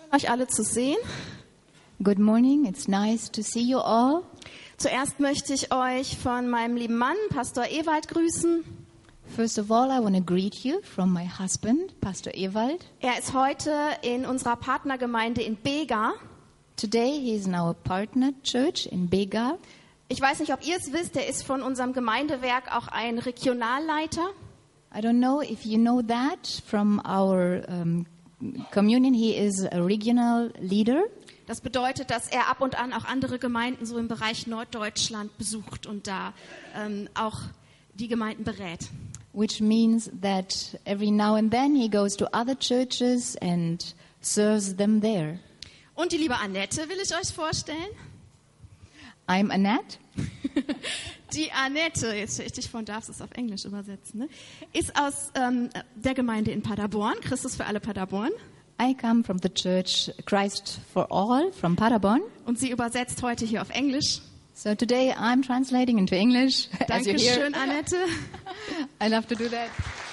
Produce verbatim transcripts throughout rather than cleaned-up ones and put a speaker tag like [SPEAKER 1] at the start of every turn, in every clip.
[SPEAKER 1] Euch alle zu sehen.
[SPEAKER 2] Good morning. It's nice to see you all.
[SPEAKER 1] Zuerst möchte ich euch von meinem lieben Mann, Pastor Ewald, grüßen.
[SPEAKER 2] First of all, I want to greet you from my husband, Pastor Ewald.
[SPEAKER 1] Er ist heute in unserer Partnergemeinde in Bega.
[SPEAKER 2] Today he is in our partner church in Bega.
[SPEAKER 1] Ich weiß nicht, ob ihr es wisst, er ist von unserem Gemeindewerk auch ein Regionalleiter.
[SPEAKER 2] I don't know if you know that from our um, communion. He is a regional leader.
[SPEAKER 1] Das bedeutet, dass er ab und an auch andere Gemeinden so im Bereich Norddeutschland besucht und da ähm, auch die Gemeinden berät.
[SPEAKER 2] Which means that every now and then he goes to other churches and serves them there.
[SPEAKER 1] Und die liebe Annette will ich euch vorstellen.
[SPEAKER 2] I'm Annette.
[SPEAKER 1] Die Annette, jetzt stelle ich dich vor und darfst es auf Englisch übersetzen, ne? Ist aus ähm, der Gemeinde in Paderborn, Christus für alle Paderborn.
[SPEAKER 2] I come from the church Christ for All from Paderborn.
[SPEAKER 1] Und sie übersetzt heute hier auf Englisch.
[SPEAKER 2] So today I'm translating into English. As you hear.
[SPEAKER 1] Dankeschön, Annette.
[SPEAKER 2] I love to do that.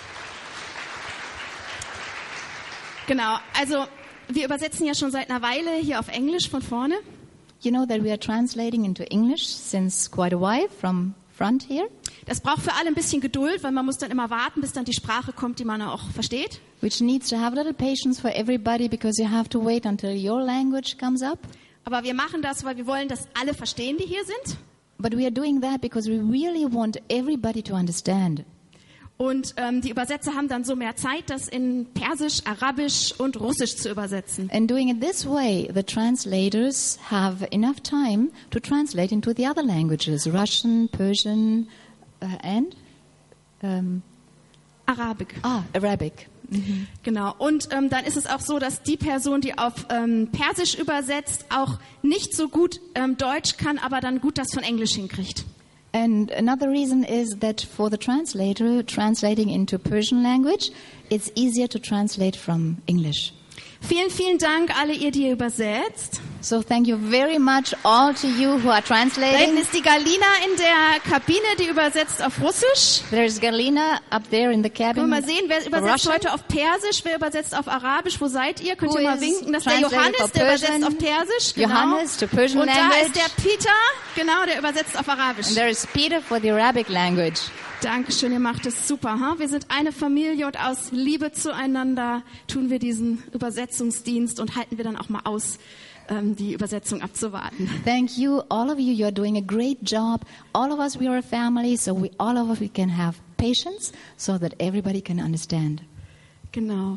[SPEAKER 1] Genau, also wir übersetzen ja schon seit einer Weile hier auf Englisch von vorne.
[SPEAKER 2] You know that we are translating into English since quite a while from front here.
[SPEAKER 1] Das braucht für alle ein bisschen Geduld, weil man muss dann immer warten, bis dann die Sprache kommt, die man auch versteht.
[SPEAKER 2] Which needs to have a little patience for everybody because you have to wait until your language comes up.
[SPEAKER 1] Aber wir machen das, weil wir wollen, dass alle verstehen, die hier sind.
[SPEAKER 2] But we are doing that because we really want everybody to understand.
[SPEAKER 1] Und ähm, die Übersetzer haben dann so mehr Zeit, das in Persisch, Arabisch und Russisch zu übersetzen.
[SPEAKER 2] And doing it this way, the translators have enough time to translate into the other languages, Russian, Persian, uh, and um,
[SPEAKER 1] Arabic.
[SPEAKER 2] ah, Arabic. Mm-hmm.
[SPEAKER 1] Genau. Und ähm, dann ist es auch so, dass die Person, die auf ähm, Persisch übersetzt, auch nicht so gut ähm, Deutsch kann, aber dann gut das von Englisch hinkriegt.
[SPEAKER 2] And another reason is that for the translator translating into Persian language, it's easier to translate from English.
[SPEAKER 1] Vielen, vielen Dank, alle ihr, die ihr übersetzt.
[SPEAKER 2] So thank you very much all to you who are
[SPEAKER 1] Da hinten
[SPEAKER 2] translating.
[SPEAKER 1] ist die Galina in der Kabine, die übersetzt auf Russisch.
[SPEAKER 2] There's Galina up there in the
[SPEAKER 1] Können
[SPEAKER 2] cabin.
[SPEAKER 1] wir mal sehen, wer übersetzt
[SPEAKER 2] Russian.
[SPEAKER 1] heute auf Persisch, wer übersetzt auf Arabisch, wo seid ihr? Könnt
[SPEAKER 2] Who
[SPEAKER 1] ihr mal
[SPEAKER 2] is
[SPEAKER 1] winken? Das ist der
[SPEAKER 2] translating
[SPEAKER 1] Johannes,
[SPEAKER 2] for
[SPEAKER 1] der übersetzt
[SPEAKER 2] Persian?
[SPEAKER 1] auf Persisch. Genau.
[SPEAKER 2] Johannes to Persian
[SPEAKER 1] Und da
[SPEAKER 2] language.
[SPEAKER 1] ist der Peter, genau, der übersetzt auf Arabisch.
[SPEAKER 2] And there is Peter for the Arabic language.
[SPEAKER 1] Dankeschön, ihr macht es super. Huh? Wir sind eine Familie und aus Liebe zueinander tun wir diesen Übersetzungsdienst und halten wir dann auch mal aus, ähm, die Übersetzung abzuwarten.
[SPEAKER 2] Thank you, all of you. You are doing a great job. All of us, we are a family, so we, all of us, we can have patience so that everybody can understand.
[SPEAKER 1] Genau.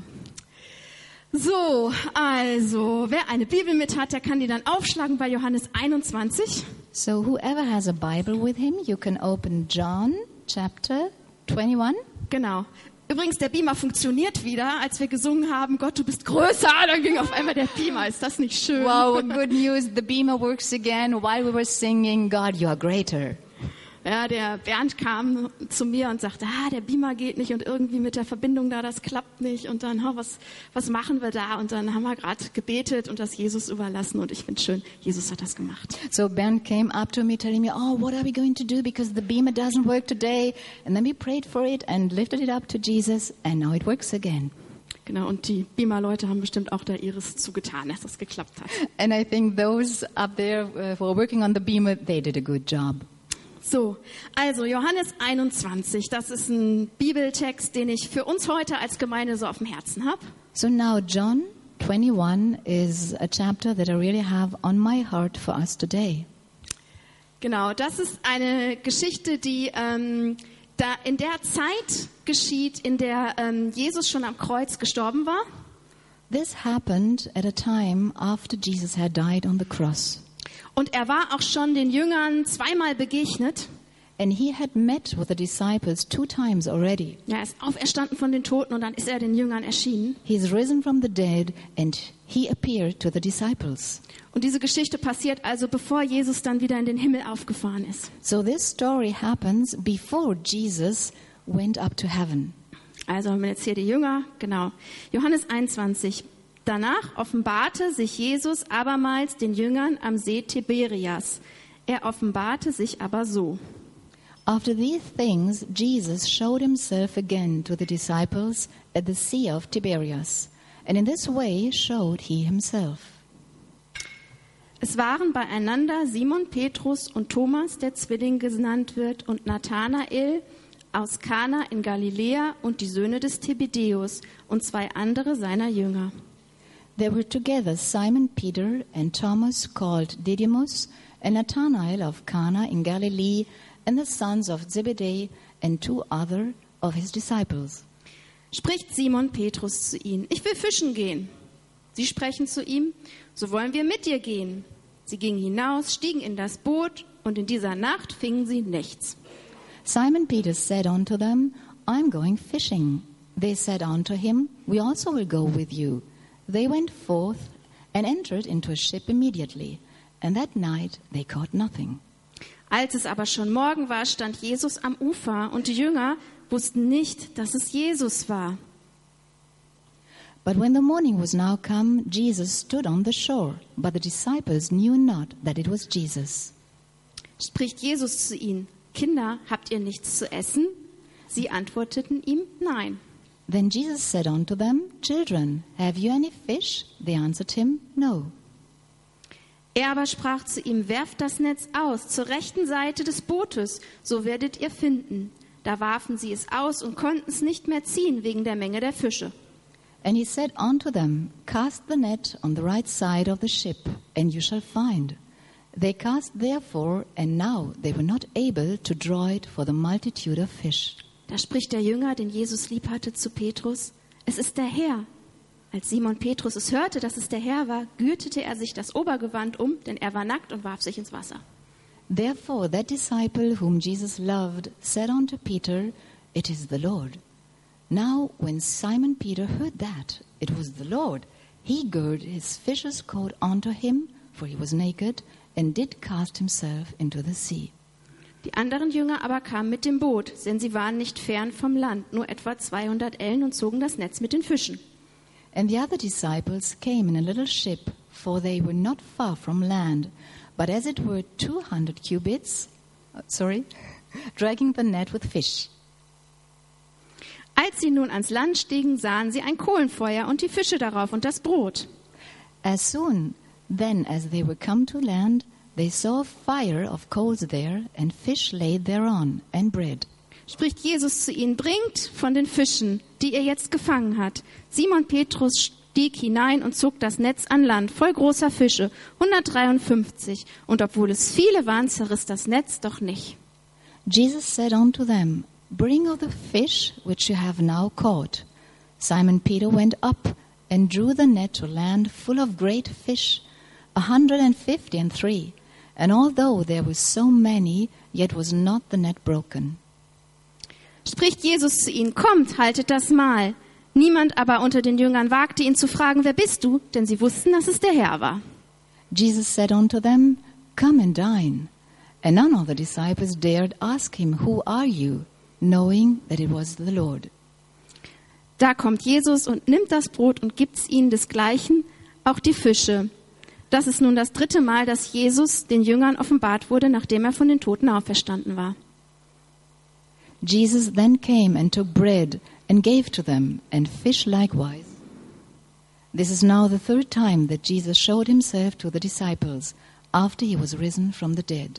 [SPEAKER 1] So, also, wer eine Bibel mit hat, der kann die dann aufschlagen bei Johannes einundzwanzig.
[SPEAKER 2] So whoever has a Bible with him, you can open John chapter twenty-one.
[SPEAKER 1] Genau. Übrigens, der Beamer funktioniert wieder. Als wir gesungen haben, Gott, du bist größer, dann ging auf einmal der Beamer. Ist das nicht schön?
[SPEAKER 2] Wow, good news. The beamer works again while we were singing, God, you are greater.
[SPEAKER 1] Ja, der Bernd kam zu mir und sagte, ah, der Beamer geht nicht und irgendwie mit der Verbindung da, das klappt nicht. Und dann, ha, was, was machen wir da? Und dann haben wir gerade gebetet und das Jesus überlassen. Und ich finde schön, Jesus hat das gemacht.
[SPEAKER 2] So Ben came up to me telling me, oh, what are we going to do because the beamer doesn't work today? And then we prayed for it and lifted it up to Jesus and now it works again.
[SPEAKER 1] Genau, und die Beamer-Leute haben bestimmt auch da ihres zugetan, dass das geklappt hat.
[SPEAKER 2] And I think those up there uh, who are working on the beamer, they did a good job.
[SPEAKER 1] So, also Johannes einundzwanzig, das ist ein Bibeltext, den ich für uns heute als Gemeinde so auf dem Herzen habe.
[SPEAKER 2] So now John twenty-one is a chapter that I really have on my heart for us today.
[SPEAKER 1] Genau, das ist eine Geschichte, die ähm, da in der Zeit geschieht, in der ähm, Jesus schon am Kreuz gestorben war.
[SPEAKER 2] This happened at a time after Jesus had died on the cross.
[SPEAKER 1] Und er war auch schon den Jüngern zweimal begegnet.
[SPEAKER 2] And he had met with the disciples two times already.
[SPEAKER 1] Ja, er ist auferstanden von den Toten und dann ist er den Jüngern erschienen.
[SPEAKER 2] He is risen from the dead and he appeared to the disciples.
[SPEAKER 1] Und diese Geschichte passiert also, bevor Jesus dann wieder in den Himmel aufgefahren ist.
[SPEAKER 2] So this story happens before Jesus went up to heaven.
[SPEAKER 1] Also haben wir jetzt hier die Jünger, genau. Johannes einundzwanzig. Danach offenbarte sich Jesus abermals den Jüngern am See Tiberias. Er offenbarte sich aber so.
[SPEAKER 2] After these things, Jesus showed himself again to the disciples at the Sea of Tiberias. and in this way showed he himself.
[SPEAKER 1] Es waren beieinander Simon Petrus und Thomas, der Zwilling genannt wird, und Nathanael aus Kana in Galiläa und die Söhne des Zebedäus und zwei andere seiner Jünger.
[SPEAKER 2] There were together Simon Peter and Thomas called Didymus, and Nathanael of Cana in Galilee, and the sons of Zebedee, and two other of his disciples.
[SPEAKER 1] Spricht Simon Petrus zu ihnen: Ich will fischen gehen. Sie sprechen zu ihm: So wollen wir mit dir gehen. Sie gingen hinaus, stiegen in das Boot, und in dieser Nacht fingen sie nichts.
[SPEAKER 2] Simon Peter said unto them, I am going fishing. They said unto him, We also will go with you. They went forth and entered into a ship immediately, and that night they caught nothing.
[SPEAKER 1] Als es aber schon Morgen war, stand Jesus am Ufer, und die Jünger wussten nicht, dass es Jesus war.
[SPEAKER 2] But when the morning was now come, Jesus stood on the shore, but the disciples knew not that it was Jesus.
[SPEAKER 1] Spricht Jesus zu ihnen: Kinder, habt ihr nichts zu essen? Sie antworteten ihm: Nein.
[SPEAKER 2] Then Jesus said unto them, Children, have you any fish? They answered him, No.
[SPEAKER 1] Er aber sprach zu ihm: Werft das Netz aus zur rechten Seite des Bootes, so werdet ihr finden. Da warfen sie es aus und konnten es nicht mehr ziehen wegen der Menge der Fische.
[SPEAKER 2] And he said unto them, Cast the net on the right side of the ship, and you shall find. They cast therefore, and now they were not able to draw it for the multitude of fish.
[SPEAKER 1] Da spricht der Jünger, den Jesus lieb hatte, zu Petrus: Es ist der Herr. Als Simon Petrus es hörte, dass es der Herr war, gürtete er sich das Obergewand um, denn er war nackt, und warf sich ins Wasser.
[SPEAKER 2] Therefore that disciple whom Jesus loved said unto Peter, It is the Lord. Now when Simon Peter heard that it was the Lord, he girded his fisher's coat unto him, for he was naked, and did cast himself into the sea.
[SPEAKER 1] Die anderen Jünger aber kamen mit dem Boot, denn sie waren nicht fern vom Land, nur etwa zweihundert Ellen, und zogen das Netz mit den Fischen.
[SPEAKER 2] And the other disciples came in a little ship, for they were not far from land, but as it were two hundred cubits, uh, sorry, dragging the net with fish.
[SPEAKER 1] Als sie nun ans Land stiegen, sahen sie ein Kohlenfeuer und die Fische darauf und das Brot.
[SPEAKER 2] As soon then as they were come to land, they saw a fire of coals there, and fish laid thereon, and bread.
[SPEAKER 1] Spricht Jesus zu ihnen: Bringt von den Fischen, die ihr jetzt gefangen habt. Simon Petrus stieg hinein und zog das Netz an Land, voll großer Fische, hundertdreiundfünfzig. Und obwohl es viele waren, zerriss das Netz doch nicht.
[SPEAKER 2] Jesus said unto them, Bring of the fish which you have now caught. Simon Peter went up and drew the net to land full of great fish, a hundred and fifty and three. And although there were so many, yet was not the net broken.
[SPEAKER 1] Spricht Jesus zu ihnen: Kommt, haltet das Mahl. Niemand aber unter den Jüngern wagte ihn zu fragen: Wer bist du? Denn sie wussten, dass es der Herr war.
[SPEAKER 2] Jesus said unto them, Come and dine. And none of the disciples dared ask him, Who are you? Knowing that it was the Lord.
[SPEAKER 1] Da kommt Jesus und nimmt das Brot und gibt's ihnen, desgleichen auch die Fische. Das ist nun das dritte Mal, dass Jesus den Jüngern offenbart wurde, nachdem er von den Toten auferstanden war.
[SPEAKER 2] Jesus then came and took bread and gave to them, and fish likewise. This is now the third time that Jesus showed himself to the disciples after he was risen from the dead.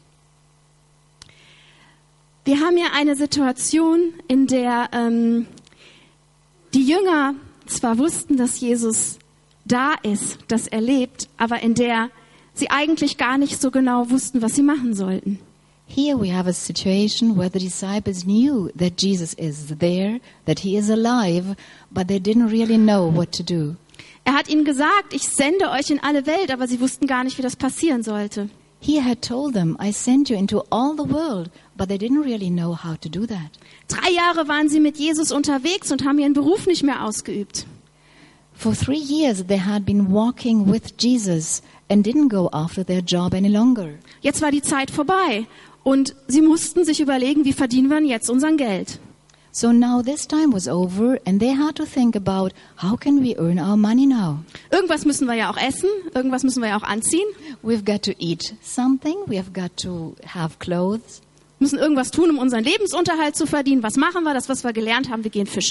[SPEAKER 1] Wir haben hier eine Situation, in der ähm, die Jünger zwar wussten, dass Jesus da ist, dass er lebt, aber in der sie eigentlich gar nicht so genau wussten, was sie machen sollten.
[SPEAKER 2] Here we have a situation where the disciples knew that Jesus is there, that he is alive, but they didn't really know what to do.
[SPEAKER 1] Er hat ihnen gesagt: Ich sende euch in alle Welt, aber sie wussten gar nicht, wie das passieren sollte.
[SPEAKER 2] He had told them, I sent you into all the world, but they didn't really know how to do that.
[SPEAKER 1] Drei Jahre waren sie mit Jesus unterwegs und haben ihren Beruf nicht mehr ausgeübt.
[SPEAKER 2] For three years they had been walking with Jesus and didn't go after their job any longer.
[SPEAKER 1] Jetzt war die Zeit vorbei und sie mussten sich überlegen, wie verdienen wir jetzt unser Geld.
[SPEAKER 2] So now this time was over and they had to think about how can we earn our money now.
[SPEAKER 1] Irgendwas müssen wir ja auch essen, irgendwas müssen wir ja auch anziehen.
[SPEAKER 2] We've got to eat something, we have got to have clothes.
[SPEAKER 1] Wir müssen irgendwas tun, um unseren Lebensunterhalt zu verdienen. Was machen wir? Das, was wir gelernt haben, wir gehen fischen.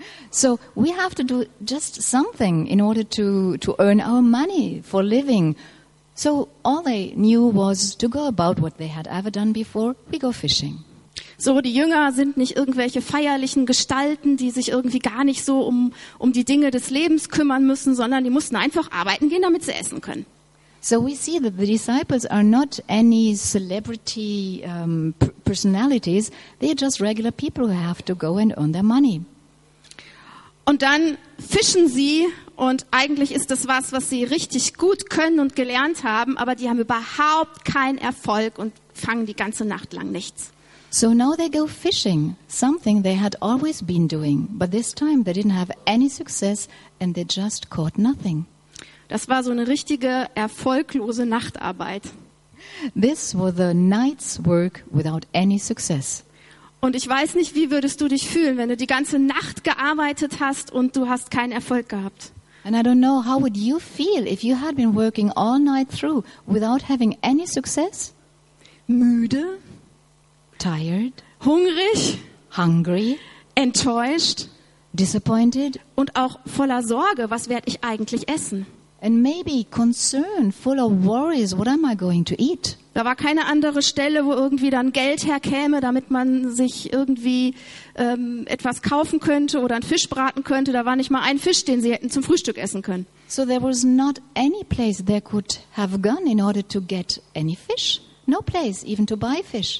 [SPEAKER 2] So we have to do just something in order to, to earn our money for living. So all they knew was to go about what they had ever done before. We go fishing.
[SPEAKER 1] So, die Jünger sind nicht irgendwelche feierlichen Gestalten, die sich irgendwie gar nicht so um, um die Dinge des Lebens kümmern müssen, sondern die mussten einfach arbeiten gehen, damit sie essen können.
[SPEAKER 2] So we see that the disciples are not any celebrity um, p- personalities. They are just regular people who have to go and earn their money.
[SPEAKER 1] Und dann fischen sie und eigentlich ist das was, was sie richtig gut können und gelernt haben, aber die haben überhaupt keinen Erfolg und fangen die ganze Nacht lang nichts.
[SPEAKER 2] So now they go fishing, something they had always been doing, but this time they didn't have any success and they just caught nothing.
[SPEAKER 1] Das war so eine richtige erfolglose Nachtarbeit.
[SPEAKER 2] This was the night's work without any success.
[SPEAKER 1] Und ich weiß nicht, wie würdest du dich fühlen, wenn du die ganze Nacht gearbeitet hast und du hast keinen Erfolg gehabt?
[SPEAKER 2] And I don't know, how would you feel if you had been working all night through without having any success?
[SPEAKER 1] Müde,
[SPEAKER 2] Tired,
[SPEAKER 1] hungrig,
[SPEAKER 2] hungry,
[SPEAKER 1] enttäuscht
[SPEAKER 2] disappointed,
[SPEAKER 1] und auch voller Sorge, was werde ich eigentlich essen?
[SPEAKER 2] and maybe concerned, full of worries, what am I going to eat?
[SPEAKER 1] Da war keine andere Stelle, wo irgendwie dann Geld herkäme, damit man sich irgendwie ähm, etwas kaufen könnte oder einen Fisch braten könnte. Da war nicht mal ein Fisch, den sie hätten zum Frühstück essen können.
[SPEAKER 2] So there was not any place they could have gone in order to get any fish. No place even to buy fish.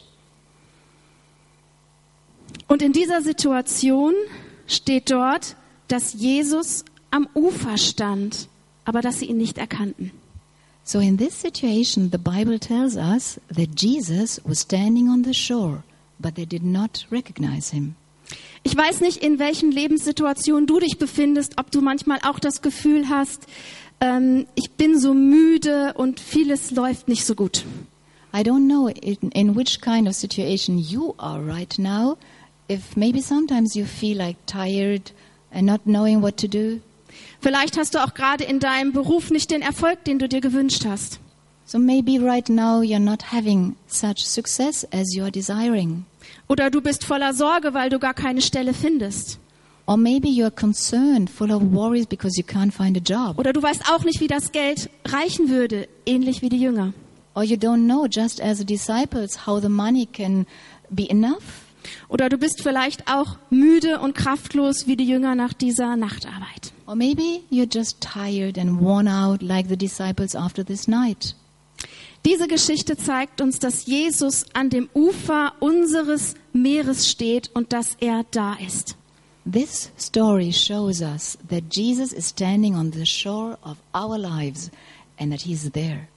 [SPEAKER 1] Und in dieser Situation steht dort, dass Jesus am Ufer stand, aber dass sie ihn nicht erkannten.
[SPEAKER 2] So in this situation, the Bible tells us that Jesus was standing on the shore, but they did not recognize him.
[SPEAKER 1] Ich weiß nicht, in welchen Lebenssituationen du dich befindest, ob du manchmal auch das Gefühl hast, ähm, ich bin so müde und vieles läuft nicht so gut.
[SPEAKER 2] I don't know in, in which kind of situation you are right now. If maybe sometimes you feel like tired and not knowing what to do.
[SPEAKER 1] Vielleicht hast du auch gerade in deinem Beruf nicht den Erfolg, den du dir gewünscht hast.
[SPEAKER 2] So maybe right now you're not having such success as you're desiring.
[SPEAKER 1] Oder du bist voller Sorge, weil du gar keine Stelle findest.
[SPEAKER 2] Or maybe you're concerned, full of worries because you can't find a job.
[SPEAKER 1] Oder du weißt auch nicht, wie das Geld reichen würde, ähnlich wie die Jünger.
[SPEAKER 2] Or you don't know, just as the disciples, how the money can be enough.
[SPEAKER 1] Oder du bist vielleicht auch müde und kraftlos wie die Jünger nach dieser Nachtarbeit.
[SPEAKER 2] Or maybe you're just tired and worn out like the disciples after this night.
[SPEAKER 1] Diese Geschichte zeigt uns, dass Jesus an dem Ufer unseres Meeres steht und dass er da ist.
[SPEAKER 2] This story shows us that Jesus is standing on the shore of our lives and that he's there.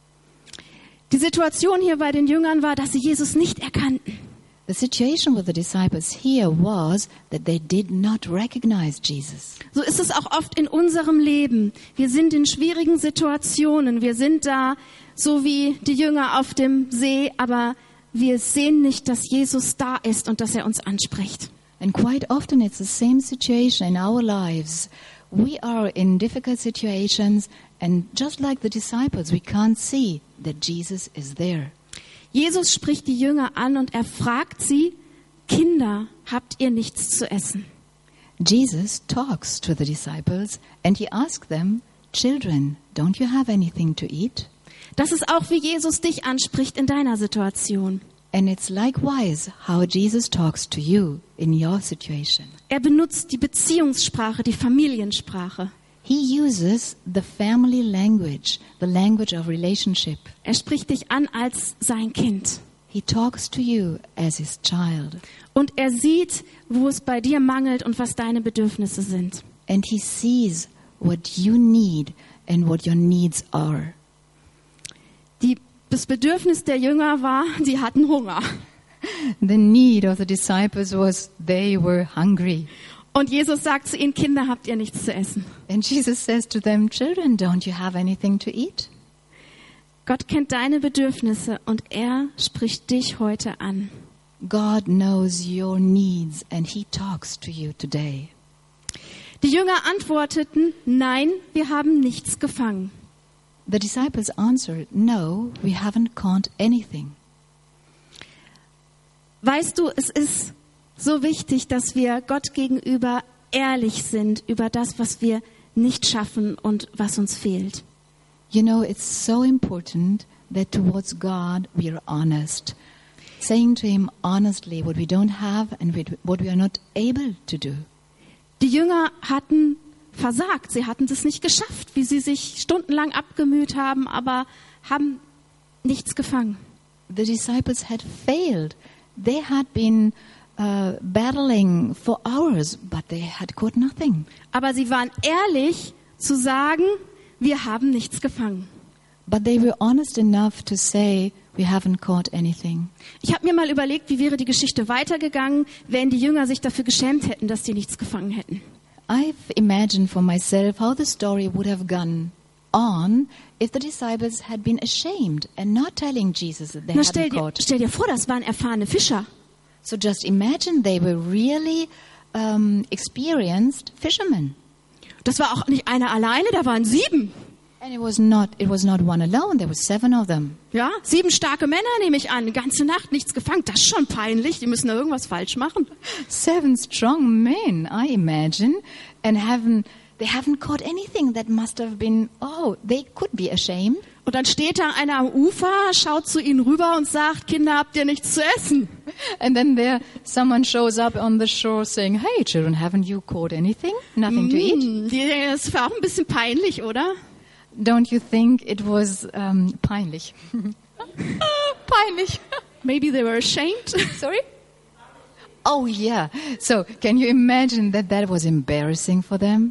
[SPEAKER 1] Die Situation hier bei den Jüngern war, dass sie Jesus nicht erkannten.
[SPEAKER 2] The situation with the disciples here was that they did not recognize Jesus.
[SPEAKER 1] So ist es auch oft in unserem Leben. Wir sind in schwierigen Situationen. Wir sind da, so wie die Jünger auf dem See, aber wir sehen nicht, dass Jesus da ist und dass er uns anspricht.
[SPEAKER 2] And quite often it's the same situation in our lives. We are in difficult situations and just like the disciples, we can't see that Jesus is there.
[SPEAKER 1] Jesus spricht die Jünger an und er fragt sie, Kinder, habt ihr nichts zu essen?
[SPEAKER 2] Jesus talks to the disciples and he asks them, Children, don't you have anything to eat?
[SPEAKER 1] Das ist auch, wie Jesus dich anspricht in deiner Situation.
[SPEAKER 2] And it's likewise how Jesus talks to you in your situation.
[SPEAKER 1] Er benutzt die Beziehungssprache, die Familiensprache.
[SPEAKER 2] He uses the family language, the language of relationship.
[SPEAKER 1] Er spricht dich an als sein Kind.
[SPEAKER 2] He talks to you as his child.
[SPEAKER 1] Und er sieht, wo es bei dir mangelt und was deine Bedürfnisse sind.
[SPEAKER 2] And he sees what you need and what your needs are.
[SPEAKER 1] Die, das Bedürfnis der Jünger war, sie hatten Hunger.
[SPEAKER 2] The need of the disciples was they were hungry.
[SPEAKER 1] Und Jesus sagt zu ihnen, Kinder, habt ihr nichts zu essen?
[SPEAKER 2] And Jesus says to them, Children, don't you have anything to eat?
[SPEAKER 1] Gott kennt deine Bedürfnisse und er spricht dich heute an.
[SPEAKER 2] God knows your needs and he talks to you today.
[SPEAKER 1] Die Jünger antworteten, nein, wir haben nichts gefangen.
[SPEAKER 2] The disciples answered, No, we haven't caught anything.
[SPEAKER 1] Weißt du, es ist so wichtig, dass wir Gott gegenüber ehrlich sind über das, was wir nicht schaffen und was uns fehlt.
[SPEAKER 2] You know, it's so important that towards God we are honest, saying to Him honestly what we don't have and what we are not able to do.
[SPEAKER 1] Die Jünger hatten versagt, sie hatten es nicht geschafft, wie sie sich stundenlang abgemüht haben, aber haben nichts gefangen.
[SPEAKER 2] The disciples had failed. They had been uh, battling for hours, but they had caught nothing.
[SPEAKER 1] Aber sie waren ehrlich zu sagen, wir haben nichts gefangen.
[SPEAKER 2] But they were honest enough to say, we haven't caught anything.
[SPEAKER 1] Ich habe mir mal überlegt, wie wäre die Geschichte weitergegangen, wenn die Jünger sich dafür geschämt hätten, dass die nichts gefangen hätten.
[SPEAKER 2] I've imagined for myself how the story would have gone on if the disciples had been ashamed and not telling Jesus that they
[SPEAKER 1] Na,
[SPEAKER 2] hadn't
[SPEAKER 1] stell dir,
[SPEAKER 2] caught.
[SPEAKER 1] stell dir vor, das waren erfahrene Fischer.
[SPEAKER 2] So just imagine they were really um, experienced fishermen.
[SPEAKER 1] Das war auch nicht einer alleine, da waren sieben.
[SPEAKER 2] And it was not it was not one alone, there were seven of them.
[SPEAKER 1] Ja, sieben starke Männer nehme ich an, eine ganze Nacht nichts gefangen. Das ist schon peinlich, die müssen da irgendwas falsch machen.
[SPEAKER 2] Seven strong men, I imagine, and haven't they haven't caught anything. That must have been, oh, they could be ashamed.
[SPEAKER 1] Und dann steht da einer am Ufer, schaut zu ihnen rüber und sagt, Kinder, habt ihr nichts zu essen?
[SPEAKER 2] And then there someone shows up on the shore saying, hey children, haven't you caught anything? Nothing to eat?
[SPEAKER 1] Mm, die- das war auch ein bisschen peinlich, oder?
[SPEAKER 2] Don't you think it was um, peinlich? Peinlich.
[SPEAKER 1] Maybe they were ashamed.
[SPEAKER 2] Sorry? Oh yeah. So can you imagine that that was embarrassing for them?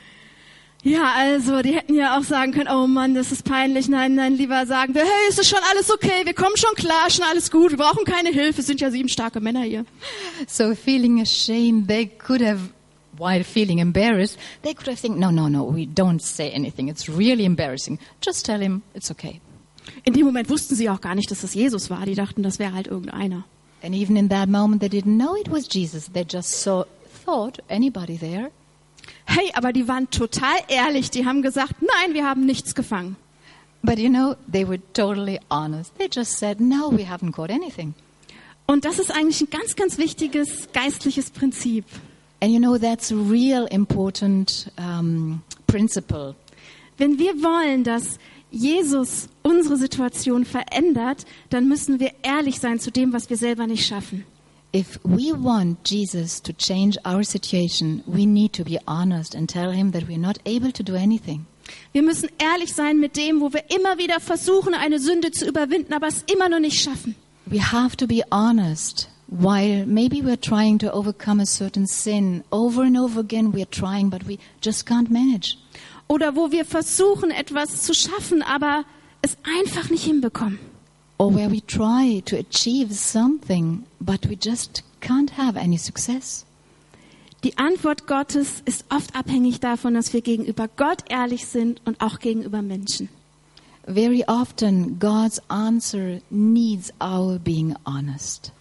[SPEAKER 1] Ja, also, die hätten ja auch sagen können, oh Mann, das ist peinlich. Nein, nein, lieber sagen wir, hey, ist es schon alles okay, wir kommen schon klar, schon alles gut, wir brauchen keine Hilfe, es sind ja sieben starke Männer hier.
[SPEAKER 2] So feeling ashamed, they could have, while feeling embarrassed, they could have think, no, no, no, we don't say anything. It's really embarrassing. Just tell him it's okay.
[SPEAKER 1] In dem Moment wussten sie auch gar nicht, dass das Jesus war. Die dachten, das wäre halt irgendeiner.
[SPEAKER 2] And even in that moment, they didn't know it was Jesus. They just saw, thought anybody there.
[SPEAKER 1] Hey, aber die waren total ehrlich. Die haben gesagt, nein, wir haben nichts gefangen.
[SPEAKER 2] But you know, they were totally honest. They just said, no, we haven't caught anything.
[SPEAKER 1] Und das ist eigentlich ein ganz, ganz wichtiges geistliches Prinzip.
[SPEAKER 2] And you know, that's a real important um, principle.
[SPEAKER 1] Wenn wir wollen, dass Jesus unsere Situation verändert, dann müssen wir ehrlich sein zu dem, was wir selber nicht schaffen.
[SPEAKER 2] If we want Jesus to change our situation, we need to be honest and tell him that we're not able to do anything.
[SPEAKER 1] Wir müssen ehrlich sein mit dem, wo wir immer wieder versuchen, eine Sünde zu überwinden, aber es immer noch nicht schaffen.
[SPEAKER 2] We have to be honest. While maybe we're trying to overcome a certain sin, over and over again we're trying, but we just can't manage.
[SPEAKER 1] Oder wo wir versuchen, etwas zu schaffen, aber es einfach nicht hinbekommen.
[SPEAKER 2] Or where we try to achieve something, but we just can't have any success.
[SPEAKER 1] Die Antwort Gottes ist oft abhängig davon, dass wir gegenüber Gott ehrlich sind und auch gegenüber Menschen.
[SPEAKER 2] Very often God's answer needs our being honest.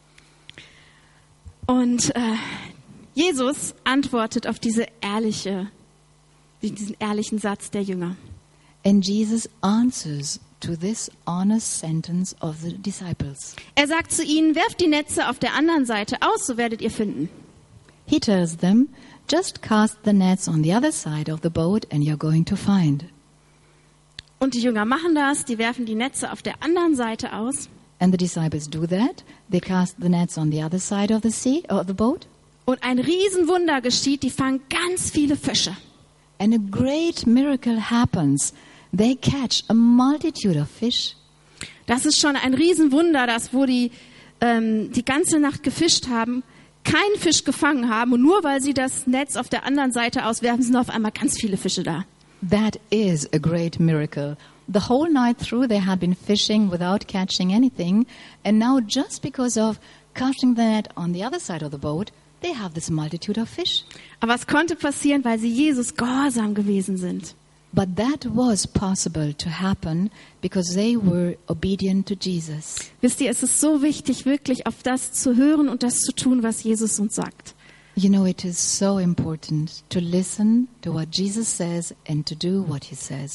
[SPEAKER 1] Und äh, Jesus antwortet auf diese ehrliche, diesen ehrlichen Satz der Jünger.
[SPEAKER 2] And Jesus answers to this honest sentence of the disciples.
[SPEAKER 1] Er sagt zu ihnen, werft die Netze auf der anderen Seite aus, so werdet ihr finden.
[SPEAKER 2] He tells them, just cast the nets on the other side of the boat and you're going to find.
[SPEAKER 1] Und die Jünger machen das, die werfen die Netze auf der anderen Seite aus.
[SPEAKER 2] And the disciples do that. They cast the nets on the other side of the sea, or the boat.
[SPEAKER 1] Und ein Riesenwunder geschieht, die fangen ganz viele Fische.
[SPEAKER 2] And a great miracle happens. They catch a multitude of fish.
[SPEAKER 1] Das ist schon ein Riesenwunder, dass wo die ähm, die ganze Nacht gefischt haben, keinen Fisch gefangen haben. Und nur weil sie das Netz auf der anderen Seite auswerfen, sind auf einmal ganz viele Fische da.
[SPEAKER 2] That is a great miracle. The whole night through they had been fishing without catching anything. And now just because of casting the net on the other side of the boat, they have this multitude of fish.
[SPEAKER 1] Aber es konnte passieren, weil sie Jesus gehorsam gewesen sind.
[SPEAKER 2] But that was possible to happen because they were obedient to Jesus.
[SPEAKER 1] Wisst ihr, es ist so wichtig, wirklich auf das zu hören und das zu tun, was Jesus uns sagt.
[SPEAKER 2] You know, it is so important to listen to what Jesus says and to do what he says.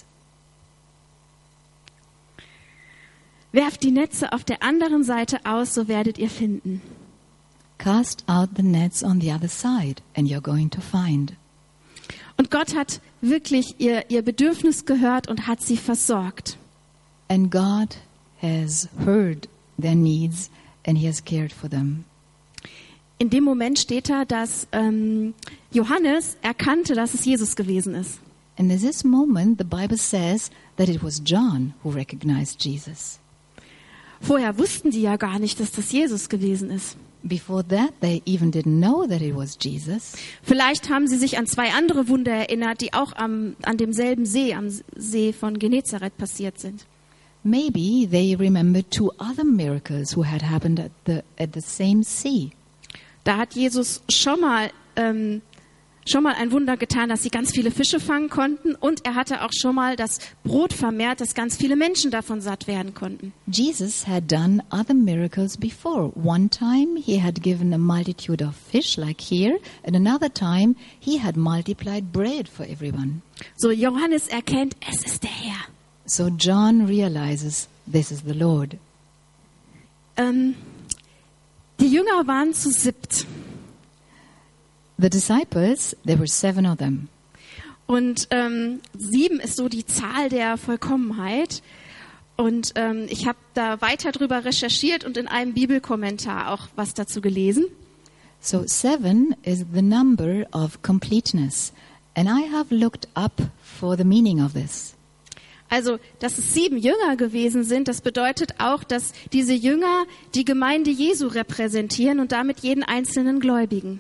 [SPEAKER 1] Werft die Netze auf der anderen Seite aus, so werdet ihr finden.
[SPEAKER 2] cast out the nets on the other side and you're going to find.
[SPEAKER 1] Und Gott hat wirklich ihr, ihr Bedürfnis gehört und hat sie versorgt.
[SPEAKER 2] And God has heard their needs and he has cared for them.
[SPEAKER 1] In dem Moment steht da, dass ähm, Johannes erkannte, dass es Jesus gewesen ist.
[SPEAKER 2] And at this moment, the Bible says that it was John who recognized Jesus.
[SPEAKER 1] Vorher wussten die ja gar nicht, dass das Jesus gewesen ist.
[SPEAKER 2] Before that, they even didn't know that it was Jesus.
[SPEAKER 1] Vielleicht haben sie sich an zwei andere Wunder erinnert, die auch am, an demselben See, am See von Genezareth passiert sind.
[SPEAKER 2] Maybe they remembered two other miracles who had happened at the, at the same sea.
[SPEAKER 1] Da hat Jesus schon mal, ähm, schon mal ein Wunder getan, dass sie ganz viele Fische fangen konnten. Und er hatte auch schon mal das Brot vermehrt, dass ganz viele Menschen davon satt werden konnten.
[SPEAKER 2] Jesus had done other miracles before. One time he had given a multitude of fish like here. And another time he had multiplied bread for everyone.
[SPEAKER 1] So Johannes erkennt, es ist der Herr.
[SPEAKER 2] So John realizes this is the Lord.
[SPEAKER 1] Ähm, die Jünger waren zu siebt.
[SPEAKER 2] The disciples, there were seven of them.
[SPEAKER 1] Und ähm, sieben ist so die Zahl der Vollkommenheit. Und ähm, ich habe da weiter drüber recherchiert und in einem Bibelkommentar auch was dazu gelesen.
[SPEAKER 2] So seven is the number of completeness. And I have looked up for the meaning of this.
[SPEAKER 1] Also, dass es sieben Jünger gewesen sind, das bedeutet auch, dass diese Jünger die Gemeinde Jesu repräsentieren und damit jeden einzelnen Gläubigen.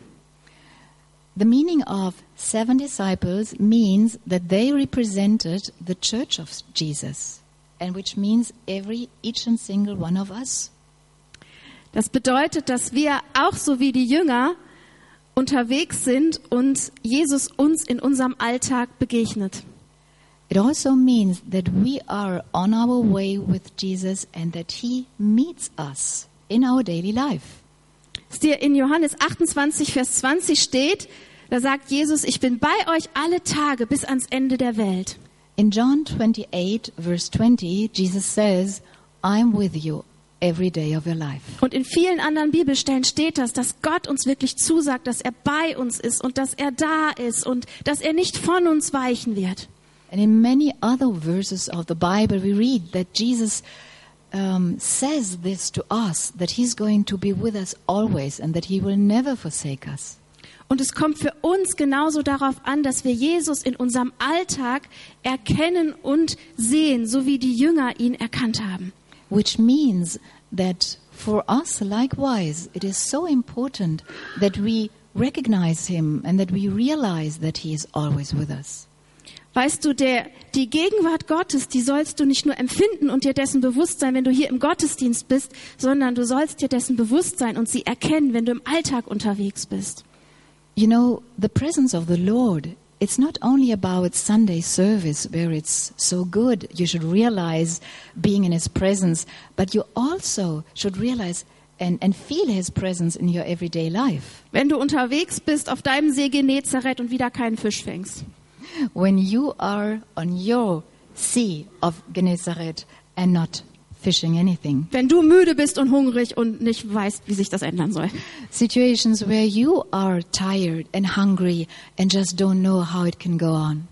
[SPEAKER 2] The meaning of seven disciples means that they represented the church of Jesus, and which means every, each and single one of us.
[SPEAKER 1] Das bedeutet, dass wir auch so wie die Jünger unterwegs sind und Jesus uns in unserem Alltag begegnet.
[SPEAKER 2] It also means that we are on our way with Jesus and that he meets us in our daily life.
[SPEAKER 1] Was dir in Johannes achtundzwanzig, Vers zwanzig steht, da sagt Jesus, ich bin bei euch alle Tage bis ans Ende der Welt.
[SPEAKER 2] In John twenty-eight, verse twenty, Jesus says, I'm with you every day of your life.
[SPEAKER 1] Und in vielen anderen Bibelstellen steht das, dass Gott uns wirklich zusagt, dass er bei uns ist und dass er da ist und dass er nicht von uns weichen wird.
[SPEAKER 2] And in many other verses of the Bible, we read that Jesus um, says this to us, that he's going to be with us always and that he will never forsake us.
[SPEAKER 1] Und es kommt für uns genauso darauf an, dass wir Jesus in unserem Alltag erkennen und sehen, so wie die Jünger ihn erkannt haben.
[SPEAKER 2] Which means that for us likewise, it is so important that we recognize him and that we realize that he is always with us.
[SPEAKER 1] Weißt du, der, die Gegenwart Gottes, die sollst du nicht nur empfinden und dir dessen bewusst sein, wenn du hier im Gottesdienst bist, sondern du sollst dir dessen bewusst sein und sie erkennen, wenn du im Alltag unterwegs bist.
[SPEAKER 2] You know, the presence of the Lord, it's not only about Sunday service where it's so good, you should realize being in his presence, but you also should realize and, and feel his presence in your everyday life.
[SPEAKER 1] Wenn du unterwegs bist auf deinem See Genezareth und wieder keinen Fisch fängst.
[SPEAKER 2] When you are on your sea of Gennesaret and not fishing anything.
[SPEAKER 1] Wenn du müde bist und hungrig und nicht weißt, wie sich das ändern soll.
[SPEAKER 2] Situations where you are tired and hungry and just don't know how it can go on.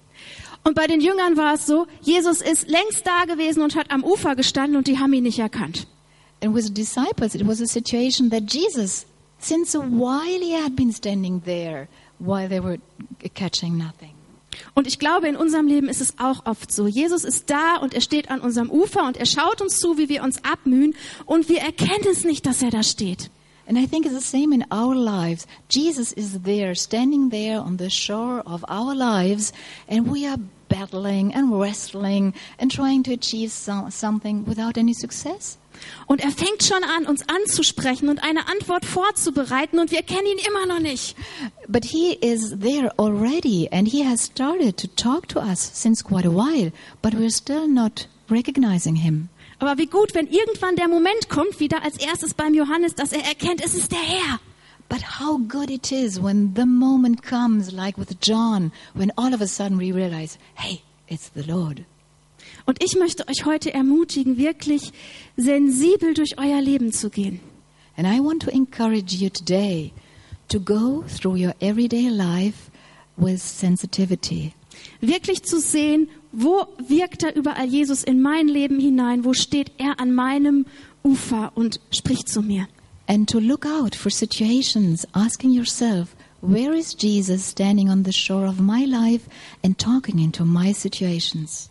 [SPEAKER 1] Und bei den Jüngern war es so, Jesus ist längst da gewesen und hat am Ufer gestanden und die haben ihn nicht erkannt.
[SPEAKER 2] And with the disciples, it was a situation that Jesus, since a while he had been standing there while they were catching nothing.
[SPEAKER 1] Und ich glaube, in unserem Leben ist es auch oft so. Jesus ist da und er steht an unserem Ufer und er schaut uns zu, wie wir uns abmühen und wir erkennen es nicht, dass er da steht.
[SPEAKER 2] And I think it's the same in our lives. Jesus is there, standing there on the shore of our lives, and we are battling and wrestling and trying to achieve some, something without any success.
[SPEAKER 1] Und er fängt schon an, uns anzusprechen und eine Antwort vorzubereiten und wir kennen ihn immer noch nicht.
[SPEAKER 2] But he is there already and he has started to talk to us since quite a while, but we're still not recognizing him.
[SPEAKER 1] Aber wie gut, wenn irgendwann der Moment kommt, wieder als erstes beim Johannes, dass er erkennt, es ist der Herr.
[SPEAKER 2] But how good it is when the moment comes, like with John, when all of a sudden we realize, hey, it's the Lord.
[SPEAKER 1] Und ich möchte euch heute ermutigen, wirklich sensibel durch euer Leben zu gehen.
[SPEAKER 2] And I want to encourage you today to go through your everyday life with sensitivity.
[SPEAKER 1] Wirklich zu sehen, wo wirkt da überall Jesus in mein Leben hinein? Wo steht er an meinem Ufer und spricht zu mir?
[SPEAKER 2] And to look out for situations, asking yourself, where is Jesus standing on the shore of my life and talking into my situations?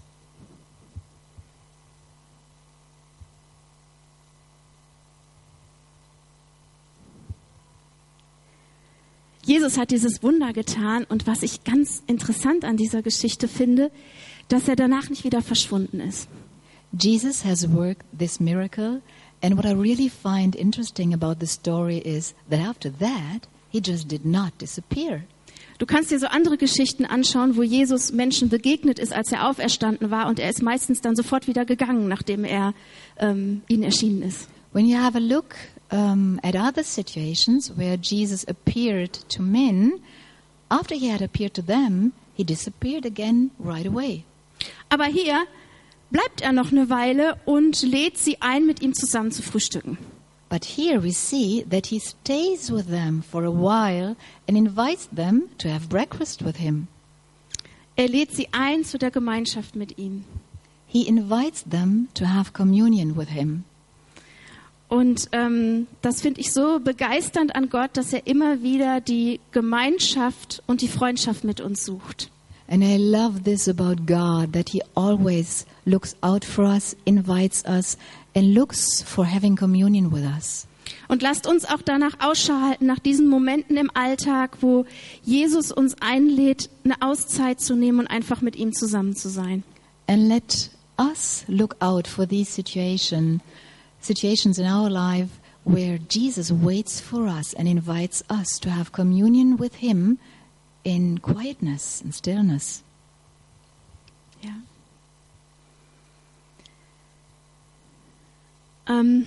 [SPEAKER 1] Jesus hat dieses Wunder getan und was ich ganz interessant an dieser Geschichte finde, dass er danach nicht wieder verschwunden ist.
[SPEAKER 2] Jesus has worked this miracle, and what I really find interesting about the story is that after that, he just did not disappear.
[SPEAKER 1] Du kannst dir so andere Geschichten anschauen, wo Jesus Menschen begegnet ist, als er auferstanden war, und er ist meistens dann sofort wieder gegangen, nachdem er ähm, ihnen erschienen ist.
[SPEAKER 2] When you have a look um, at other situations where Jesus appeared to men, after he had appeared to them, he disappeared again right away.
[SPEAKER 1] Aber hier bleibt er noch eine Weile und lädt sie ein, mit ihm zusammen zu frühstücken.
[SPEAKER 2] But here we see that he stays with them for a while and invites them to have breakfast with him.
[SPEAKER 1] Er lädt sie ein zu der Gemeinschaft mit ihm.
[SPEAKER 2] He invites them to have communion with him.
[SPEAKER 1] Und ähm, das finde ich so begeisternd an Gott, dass er immer wieder die Gemeinschaft und die Freundschaft mit uns sucht.
[SPEAKER 2] And I love this about God, that he always looks out for us, invites us, and looks for having communion with us.
[SPEAKER 1] Und lasst uns auch danach Ausschau halten, nach diesen Momenten im Alltag, wo Jesus uns einlädt, eine Auszeit zu nehmen und einfach mit ihm zusammen zu sein.
[SPEAKER 2] And let us look out for these situation, situations in our life where Jesus waits for us and invites us to have communion with him in quietness and stillness.
[SPEAKER 1] Ja. Ähm,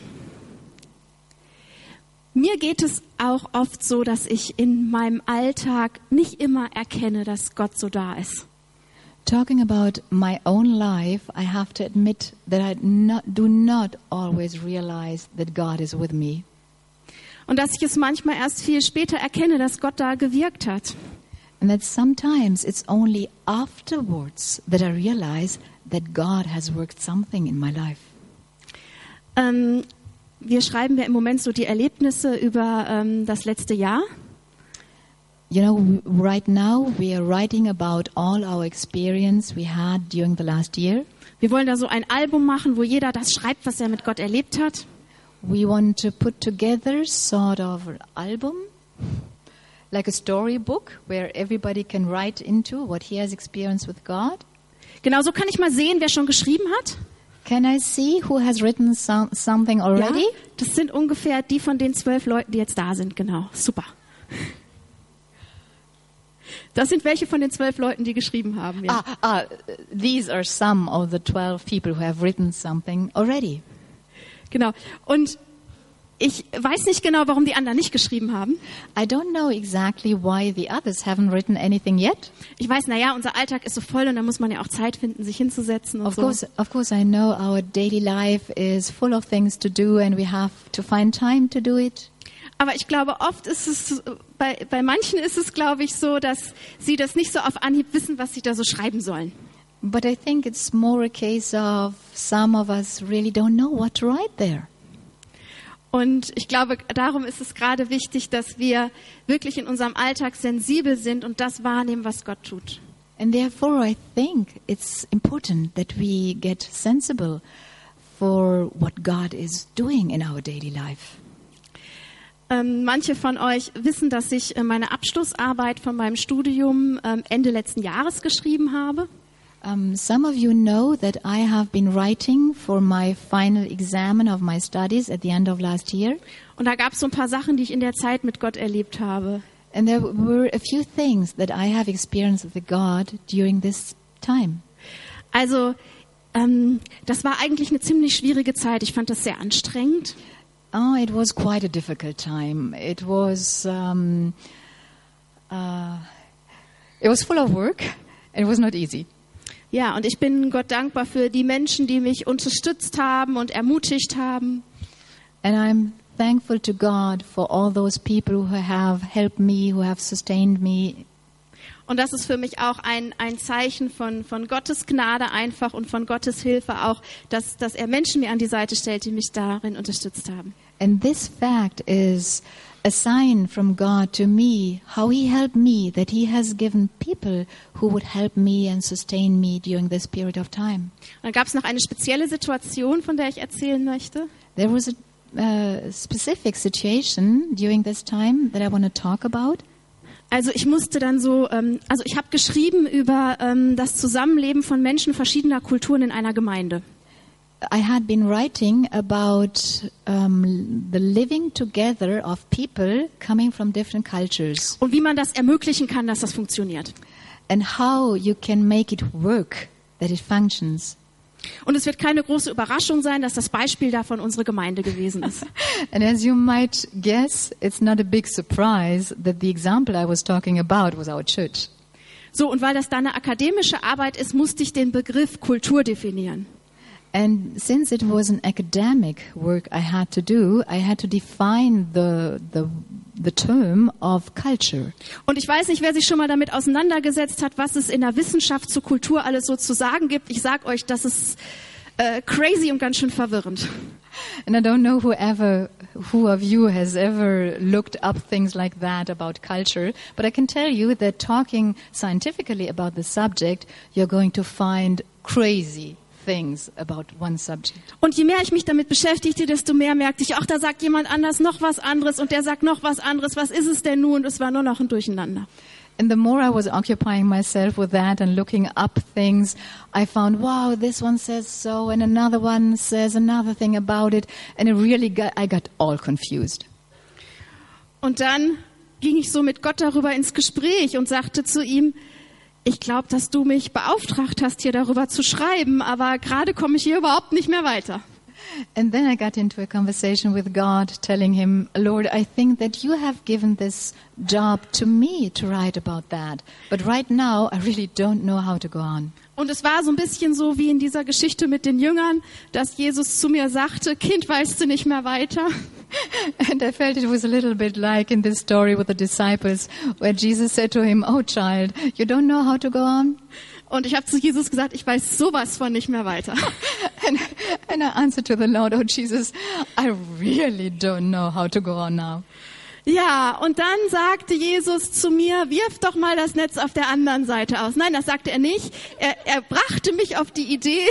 [SPEAKER 1] mir geht es auch oft so, dass ich in meinem Alltag nicht immer erkenne, dass Gott so da ist.
[SPEAKER 2] Talking about my own life, I have to admit that I not, do not always realize that God is with me.
[SPEAKER 1] Und dass ich es manchmal erst viel später erkenne, dass Gott da gewirkt hat.
[SPEAKER 2] And that sometimes it's only afterwards that I realize that God has worked something in my life.
[SPEAKER 1] Ähm, wir schreiben ja im Moment so die Erlebnisse über ähm, das letzte Jahr.
[SPEAKER 2] You know, right now we are writing about all our experience we had during the last year.
[SPEAKER 1] Wir wollen da so ein Album machen, wo jeder das schreibt, was er mit Gott erlebt hat.
[SPEAKER 2] We want to put together sort of an album, like a storybook, where everybody can write into what he has experienced with God.
[SPEAKER 1] Genau, so kann ich mal sehen, wer schon geschrieben hat.
[SPEAKER 2] Can I see who has written some, something already?
[SPEAKER 1] Ja, das sind ungefähr die von den zwölf Leuten, die jetzt da sind. Genau, super. Das sind welche von den zwölf Leuten, die geschrieben haben. Ja.
[SPEAKER 2] Ah, ah, these are some of the twelve people who have written something already.
[SPEAKER 1] Genau. Und ich weiß nicht genau, warum die anderen nicht geschrieben haben.
[SPEAKER 2] I don't know exactly why the others haven't written anything yet.
[SPEAKER 1] Ich weiß, naja, unser Alltag ist so voll und da muss man ja auch Zeit finden, sich hinzusetzen und
[SPEAKER 2] of
[SPEAKER 1] so.
[SPEAKER 2] Course, of course, I know our daily life is full of things to do and we have to find time to do it.
[SPEAKER 1] Aber ich glaube, oft ist es, bei, bei manchen ist es, glaube ich, so, dass sie das nicht so auf Anhieb wissen, was sie da so schreiben sollen.
[SPEAKER 2] But I think it's more a case of some of us really don't know what to write there.
[SPEAKER 1] Und ich glaube, darum ist es gerade wichtig, dass wir wirklich in unserem Alltag sensibel sind und das wahrnehmen, was Gott tut.
[SPEAKER 2] And therefore I think it's important that we get sensible for what God is doing in our daily life.
[SPEAKER 1] Ähm, manche von euch wissen, dass ich äh, meine Abschlussarbeit von meinem Studium ähm, Ende letzten Jahres geschrieben habe.
[SPEAKER 2] Um, some of you know that I have been writing for my final examen of my studies at the end of last year.
[SPEAKER 1] Und da gab es so ein paar Sachen, die ich in der Zeit mit Gott erlebt habe.
[SPEAKER 2] And there were a few things that I have experienced with God during this time.
[SPEAKER 1] Also, ähm, das war eigentlich eine ziemlich schwierige Zeit. Ich fand das sehr anstrengend.
[SPEAKER 2] Oh, it was quite a difficult time. It was, um, uh, it was full of work. It was not easy.
[SPEAKER 1] Ja, und ich bin Gott dankbar für die Menschen, die mich unterstützt haben und ermutigt haben.
[SPEAKER 2] And I'm thankful to God for all those people who have helped me, who have sustained me.
[SPEAKER 1] Und das ist für mich auch ein, ein Zeichen von, von Gottes Gnade einfach und von Gottes Hilfe auch, dass, dass er Menschen mir an die Seite stellt, die mich darin unterstützt haben.
[SPEAKER 2] And this fact is a sign from God to me, how he helped me, that he has given people who would help me and sustain me during this period of time.
[SPEAKER 1] Und dann gab es noch eine spezielle Situation, von der ich erzählen möchte.
[SPEAKER 2] There was a uh, specific situation during this time that I want to talk about.
[SPEAKER 1] Also ich musste dann so, ähm, also ich habe geschrieben über ähm, das Zusammenleben von Menschen verschiedener Kulturen in einer Gemeinde.
[SPEAKER 2] I had been writing about um, the living together of people coming from different cultures.
[SPEAKER 1] Und wie man das ermöglichen kann, dass das funktioniert.
[SPEAKER 2] And how you can make it work, that it functions.
[SPEAKER 1] Und es wird keine große Überraschung sein, dass das Beispiel davon unsere Gemeinde gewesen ist.
[SPEAKER 2] And as you might guess, it's not a big surprise that the example I was talking about was our church.
[SPEAKER 1] So, und weil das da eine akademische Arbeit ist, musste ich den Begriff Kultur definieren.
[SPEAKER 2] And since it was an academic work I had to do, I had to define the the the term of culture.
[SPEAKER 1] Und ich weiß nicht, wer sich schon mal damit auseinandergesetzt hat, was es in der Wissenschaft zur Kultur alles so zu sagen gibt. Ich sag euch, das ist äh, crazy und ganz schön verwirrend.
[SPEAKER 2] And I don't know whoever, who of you has ever looked up things like that about culture, but I can tell you that talking scientifically about the subject, you're going to find crazy things about one subject.
[SPEAKER 1] Und je mehr ich mich damit beschäftigte, desto mehr merkte ich, ach, da sagt jemand anders noch was anderes und der sagt noch was anderes. Was ist es denn nun? Und es war nur noch ein Durcheinander.
[SPEAKER 2] And the more I was occupying myself with that and looking up things, I found, wow, this one says so and another one says another thing about it. And it really got, I got all confused.
[SPEAKER 1] Und dann ging ich so mit Gott darüber ins Gespräch und sagte zu ihm, ich glaube, dass du mich beauftragt hast, hier darüber zu schreiben, aber gerade komme ich hier überhaupt nicht mehr weiter.
[SPEAKER 2] And then I got into a conversation with God, telling him, Lord, I think that you have given this job to me to write about that. But right now, I really don't know how to go on.
[SPEAKER 1] Und es war so ein bisschen so wie in dieser Geschichte mit den Jüngern, dass Jesus zu mir sagte, Kind, weißt du nicht mehr weiter?
[SPEAKER 2] And I felt it was a little bit like in this story with the disciples, where Jesus said to him, oh child, you don't know how to go on?
[SPEAKER 1] Und ich habe zu Jesus gesagt, ich weiß sowas von nicht mehr weiter.
[SPEAKER 2] and, and I answered to the Lord, oh Jesus, I really don't know how to go on now.
[SPEAKER 1] Ja, und dann sagte Jesus zu mir, wirf doch mal das Netz auf der anderen Seite aus. Nein, das sagte er nicht. Er, er brachte mich auf die Idee,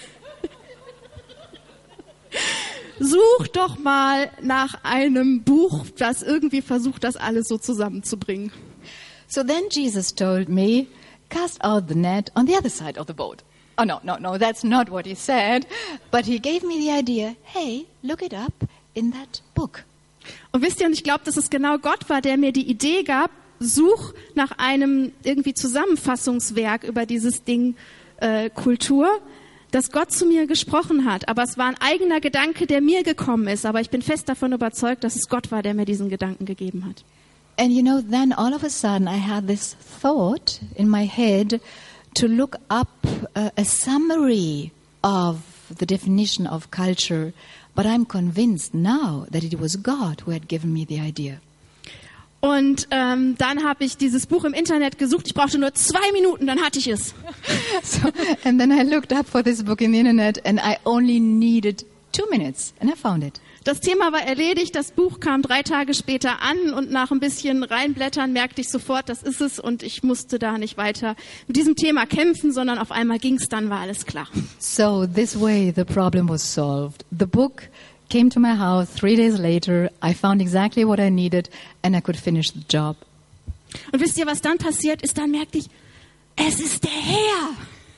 [SPEAKER 1] such doch mal nach einem Buch, das irgendwie versucht, das alles so zusammenzubringen.
[SPEAKER 2] So then Jesus told me, cast out the net on the other side of the boat. Oh, no, no, no, that's not what he said. But he gave me the idea, hey, look it up in that book.
[SPEAKER 1] Und wisst ihr, und ich glaube, dass es genau Gott war, der mir die Idee gab, such nach einem irgendwie Zusammenfassungswerk über dieses Ding äh, Kultur, dass Gott zu mir gesprochen hat. Aber es war ein eigener Gedanke, der mir gekommen ist. Aber ich bin fest davon überzeugt, dass es Gott war, der mir diesen Gedanken gegeben hat.
[SPEAKER 2] And you know, then all of a sudden I had this thought in my head to look up uh, a summary of the definition of culture. But I'm convinced now that it was God who had given me the idea.
[SPEAKER 1] Und ähm, dann habe ich dieses Buch im Internet gesucht. Ich brauchte nur zwei Minuten, dann hatte ich es.
[SPEAKER 2] So, and then I looked up for this book in the internet and I only needed two minutes and I found it.
[SPEAKER 1] Das Thema war erledigt, das Buch kam drei Tage später an und nach ein bisschen reinblättern merkte ich sofort, das ist es und ich musste da nicht weiter mit diesem Thema kämpfen, sondern auf einmal ging es, dann war alles klar.
[SPEAKER 2] So this way the problem was solved. The book came to my house three days later. I found exactly what I needed and I could finish the job.
[SPEAKER 1] Und wisst ihr, was dann passiert ist? Dann merkte ich, es ist der Herr.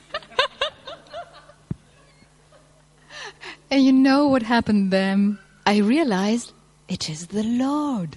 [SPEAKER 2] And you know what happened then? I realized it is the Lord.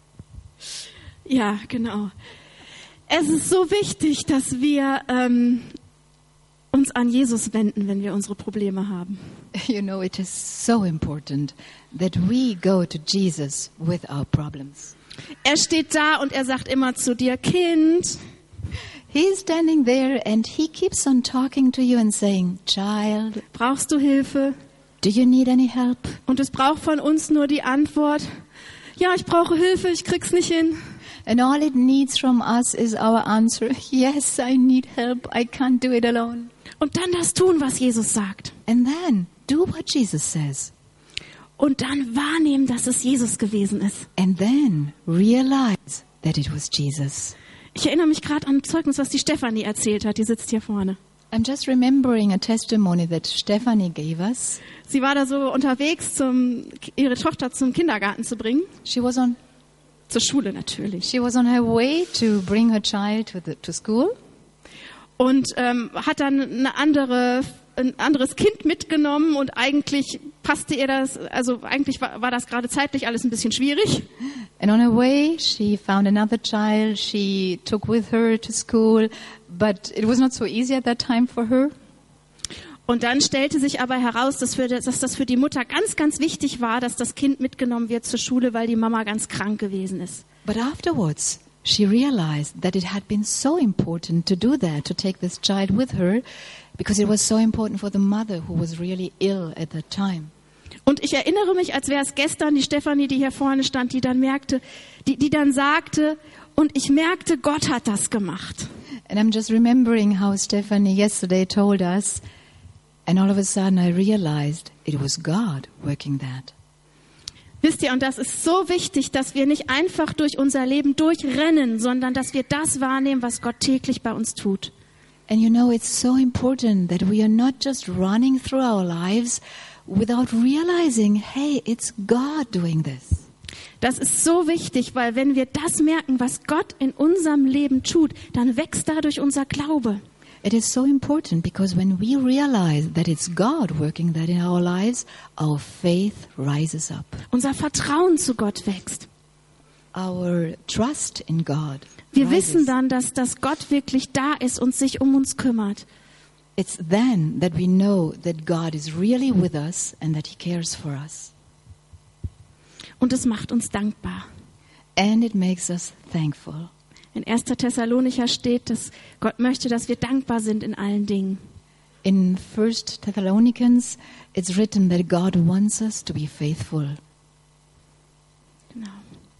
[SPEAKER 1] Ja, genau. Es ist so wichtig, dass wir ähm, uns an Jesus wenden, wenn wir unsere Probleme haben.
[SPEAKER 2] You know, it is so important that we go to Jesus with our problems.
[SPEAKER 1] Er steht da und er sagt immer zu dir, Kind.
[SPEAKER 2] He's standing there and he keeps on talking to you and saying, child,
[SPEAKER 1] brauchst du Hilfe?
[SPEAKER 2] Do you need any help?
[SPEAKER 1] Und es braucht von uns nur die Antwort, ja, ich brauche Hilfe, ich krieg's nicht hin.
[SPEAKER 2] And all it needs from us is our answer, yes, I need help, I can't do it alone.
[SPEAKER 1] Und dann das tun, was Jesus sagt.
[SPEAKER 2] And then do what Jesus says.
[SPEAKER 1] Und dann wahrnehmen, dass es Jesus gewesen ist.
[SPEAKER 2] And then realize that it was Jesus.
[SPEAKER 1] Ich erinnere mich gerade an ein Zeugnis, was die Stefanie erzählt hat. Die sitzt hier vorne.
[SPEAKER 2] I'm just remembering a testimony that Stephanie gave us.
[SPEAKER 1] Sie war da so unterwegs, zum, ihre Tochter zum Kindergarten zu bringen.
[SPEAKER 2] She was on,
[SPEAKER 1] Zur Schule natürlich.
[SPEAKER 2] she was on her way to bring her child to, the, to school.
[SPEAKER 1] Und ähm, hat dann eine andere, ein anderes Kind mitgenommen und eigentlich passte ihr das, also eigentlich war, war das gerade zeitlich alles ein bisschen schwierig.
[SPEAKER 2] And on her way, she found another child she took with her to school, but it was not so easy at that time for her.
[SPEAKER 1] Und dann stellte sich aber heraus, dass, für, dass das für die Mutter ganz, ganz wichtig war, dass das Kind mitgenommen wird zur Schule, weil die Mama ganz krank gewesen ist.
[SPEAKER 2] But afterwards, she realized that it had been so important to do that, to take this child with her, because it was so important for the mother who was really ill at that time.
[SPEAKER 1] Und ich erinnere mich, als wäre es gestern die Stefanie, die hier vorne stand, die dann merkte, die, die dann sagte, und ich merkte, Gott hat das gemacht.
[SPEAKER 2] And I'm just remembering how Stephanie yesterday told us, and all of a sudden I realized it was God working that.
[SPEAKER 1] Wisst ihr, und das ist so wichtig, dass wir nicht einfach durch unser Leben durchrennen, sondern dass wir das wahrnehmen, was Gott täglich bei uns tut.
[SPEAKER 2] And you know, it's so important that we are not just running through our lives without realizing, hey, it's God doing this.
[SPEAKER 1] Das ist so wichtig, weil wenn wir das merken, was Gott in unserem Leben tut, dann wächst dadurch unser Glaube.
[SPEAKER 2] It is so important because when we realize that it's God working that in our lives, our faith rises up.
[SPEAKER 1] Unser Vertrauen zu Gott wächst.
[SPEAKER 2] Our trust in God
[SPEAKER 1] Wir
[SPEAKER 2] rises.
[SPEAKER 1] wissen dann, dass, dass Gott wirklich da ist und sich um uns kümmert.
[SPEAKER 2] It's then that we know that God is really with us and that He cares for us.
[SPEAKER 1] Und es macht uns dankbar.
[SPEAKER 2] And it makes us thankful.
[SPEAKER 1] In erster Thessalonicher steht, dass Gott möchte, dass wir dankbar sind in allen Dingen.
[SPEAKER 2] In First Thessalonians, it's written that God wants us to be faithful.
[SPEAKER 1] Genau.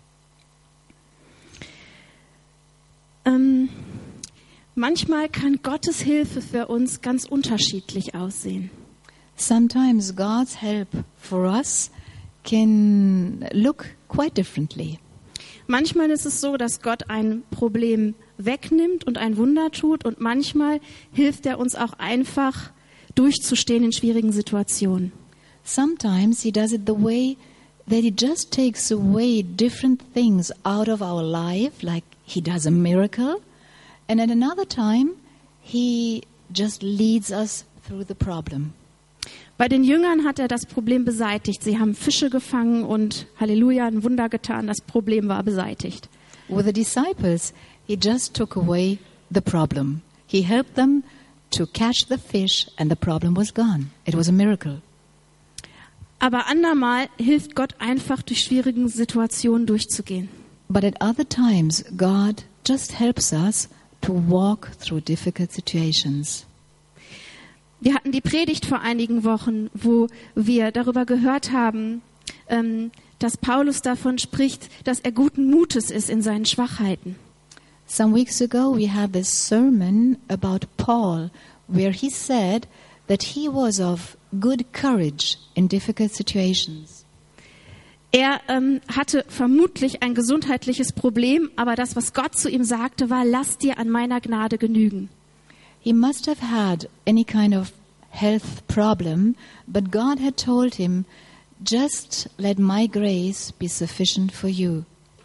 [SPEAKER 1] Ähm, manchmal kann Gottes Hilfe für uns ganz unterschiedlich aussehen.
[SPEAKER 2] Sometimes God's help for us can look quite differently.
[SPEAKER 1] Manchmal ist es so, dass Gott ein Problem wegnimmt und ein Wunder tut und manchmal hilft er uns auch einfach durchzustehen in schwierigen Situationen.
[SPEAKER 2] Sometimes He does it the way that He just takes away different things out of our life, like He does a miracle, and at another time He just leads us through the problem.
[SPEAKER 1] Bei den Jüngern hat er das Problem beseitigt. Sie haben Fische gefangen und Halleluja, ein Wunder getan. Das Problem war beseitigt.
[SPEAKER 2] With the disciples, He just took away the problem. He helped them to catch the fish and the problem was gone. It was a miracle.
[SPEAKER 1] Aber andermal hilft Gott einfach, durch schwierige Situationen durchzugehen.
[SPEAKER 2] But at other times, God just helps us to walk through difficult situations.
[SPEAKER 1] Wir hatten die Predigt vor einigen Wochen, wo wir darüber gehört haben, ähm, dass Paulus davon spricht, dass er guten Mutes ist in seinen Schwachheiten.
[SPEAKER 2] Some weeks ago, we had this sermon about Paul, where he said that he was of good courage in difficult situations.
[SPEAKER 1] Er ähm, hatte vermutlich ein gesundheitliches Problem, aber das, was Gott zu ihm sagte, war, lass dir an meiner Gnade genügen.
[SPEAKER 2] He must have had any kind of health problem, but God had told him, just let my grace be sufficient for you.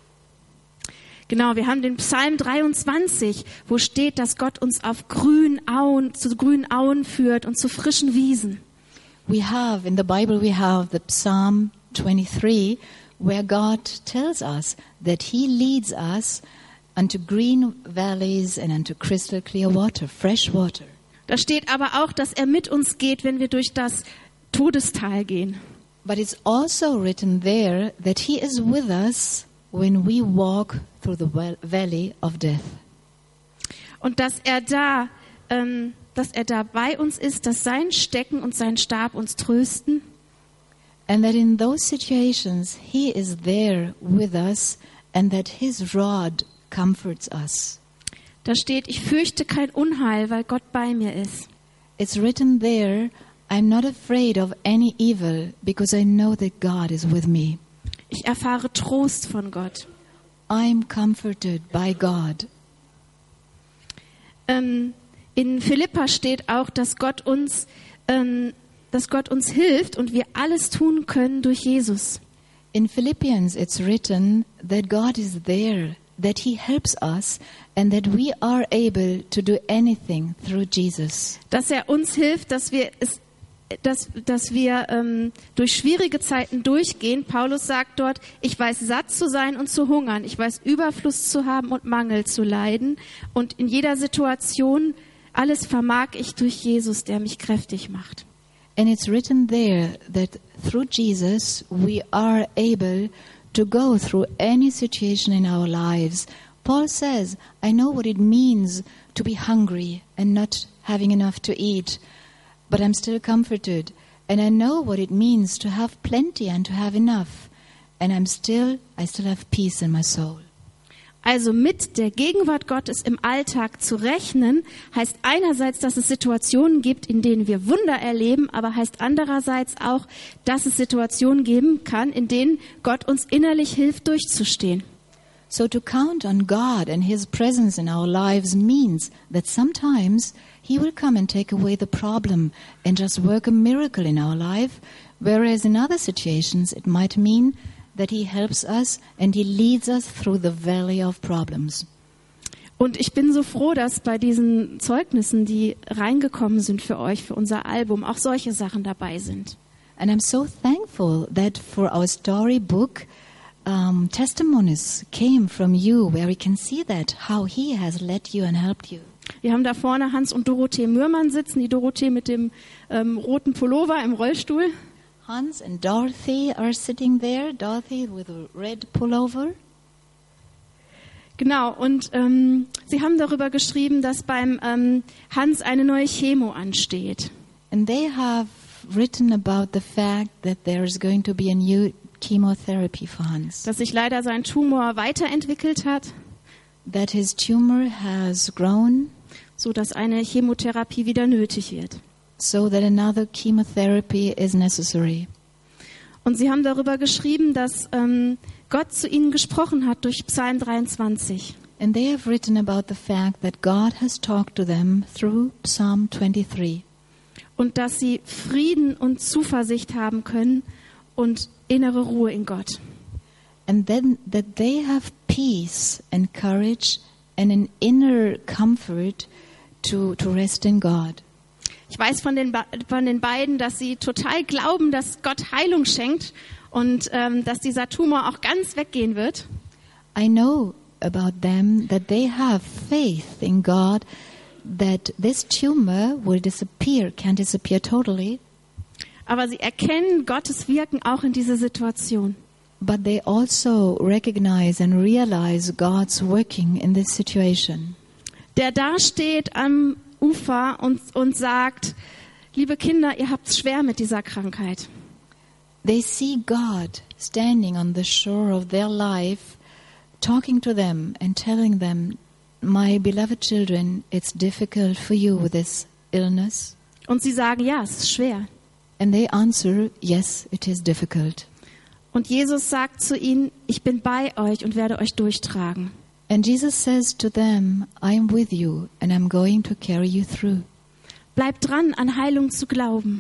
[SPEAKER 1] Genau, wir haben den Psalm dreiundzwanzig, wo steht, dass Gott uns auf grünen Auen, zu grünen Auen führt und zu frischen Wiesen.
[SPEAKER 2] We have, in the Bible, we have the Psalm twenty-three, where God tells us that He leads us unto green valleys and unto crystal clear water, fresh water.
[SPEAKER 1] Da steht aber auch, dass er mit uns geht, wenn wir durch das Todestal gehen.
[SPEAKER 2] But it's also written there that He is with us when we walk through the valley of death.
[SPEAKER 1] Und dass er da, ähm, dass er da bei uns ist, dass sein Stecken und sein Stab uns trösten.
[SPEAKER 2] And that in those situations He is there with us and that His rod comforts us.
[SPEAKER 1] Da steht, ich fürchte kein Unheil, weil Gott bei mir ist.
[SPEAKER 2] It's written there, I'm not afraid of any evil because I know that God is with me.
[SPEAKER 1] Ich erfahre Trost von Gott.
[SPEAKER 2] I'm comforted by God.
[SPEAKER 1] Ähm, in Philippa steht auch, dass Gott uns, ähm, dass Gott uns hilft und wir alles tun können durch Jesus.
[SPEAKER 2] In Philippians it's written that God is there, that He helps us and that we are able to do anything through Jesus.
[SPEAKER 1] Dass er uns hilft, dass wir es, dass, dass wir ähm, durch schwierige Zeiten durchgehen. Paulus sagt dort, ich weiß satt zu sein und zu hungern, ich weiß Überfluss zu haben und Mangel zu leiden und in jeder Situation alles vermag ich durch Jesus, der mich kräftig macht.
[SPEAKER 2] And it's written there that through Jesus we are able to go through any situation in our lives. Paul says, I know what it means to be hungry and not having enough to eat, but I'm still comforted. And I know what it means to have plenty and to have enough, and I'm still, I still have peace in my soul.
[SPEAKER 1] Also mit der Gegenwart Gottes im Alltag zu rechnen, heißt einerseits, dass es Situationen gibt, in denen wir Wunder erleben, aber heißt andererseits auch, dass es Situationen geben kann, in denen Gott uns innerlich hilft, durchzustehen.
[SPEAKER 2] So to count on God and His presence in our lives means that sometimes He will come and take away the problem and just work a miracle in our life, whereas in other situations it might mean that He helps us and He leads us through the valley of problems.
[SPEAKER 1] Und ich bin so froh, dass bei diesen Zeugnissen, die reingekommen sind für euch, für unser Album, auch solche Sachen dabei sind.
[SPEAKER 2] And I'm so thankful that for our storybook, um, testimonies came from you, where we can see that, how He has led you and helped you.
[SPEAKER 1] Wir haben da vorne Hans und Dorothee Mührmann sitzen, die Dorothee mit dem ähm, roten Pullover im Rollstuhl.
[SPEAKER 2] Hans and Dorothy are sitting there, Dorothy with a red pullover.
[SPEAKER 1] Genau, und ähm, sie haben darüber geschrieben, dass beim ähm, Hans eine neue Chemo ansteht.
[SPEAKER 2] And they have written about the fact that there is going to be a new chemotherapy for Hans.
[SPEAKER 1] Dass sich leider sein Tumor weiterentwickelt hat.
[SPEAKER 2] That his tumor has grown.
[SPEAKER 1] So dass eine Chemotherapie wieder nötig wird.
[SPEAKER 2] So that another chemotherapy is necessary.
[SPEAKER 1] Und sie haben darüber geschrieben, dass ähm, Gott zu ihnen gesprochen hat durch Psalm dreiundzwanzig.
[SPEAKER 2] And they have written about the fact that God has talked to them through Psalm twenty-three.
[SPEAKER 1] Und dass sie Frieden und Zuversicht haben können und innere Ruhe in Gott.
[SPEAKER 2] And then that they have peace and courage and an inner comfort to to rest in God.
[SPEAKER 1] Ich weiß von den, von den beiden, dass sie total glauben, dass Gott Heilung schenkt und ähm, dass dieser Tumor auch ganz weggehen wird.
[SPEAKER 2] I know about them that they have faith in God that this tumor will disappear, can disappear totally.
[SPEAKER 1] Aber sie erkennen Gottes Wirken auch in dieser Situation.
[SPEAKER 2] But they also recognize and realize God's working in this situation.
[SPEAKER 1] Der da steht am Ufer und, und sagt, liebe Kinder, ihr habt es schwer mit dieser Krankheit.
[SPEAKER 2] They see God standing on the shore of their life, talking to them and telling them, my beloved children, it's difficult for you with this illness.
[SPEAKER 1] Und sie sagen, ja, es ist schwer.
[SPEAKER 2] And they answer, yes, it is difficult.
[SPEAKER 1] Und Jesus sagt zu ihnen, ich bin bei euch und werde euch durchtragen.
[SPEAKER 2] And Jesus says to them, I am with you and I'm going to carry you through.
[SPEAKER 1] Bleibt dran, an Heilung zu glauben.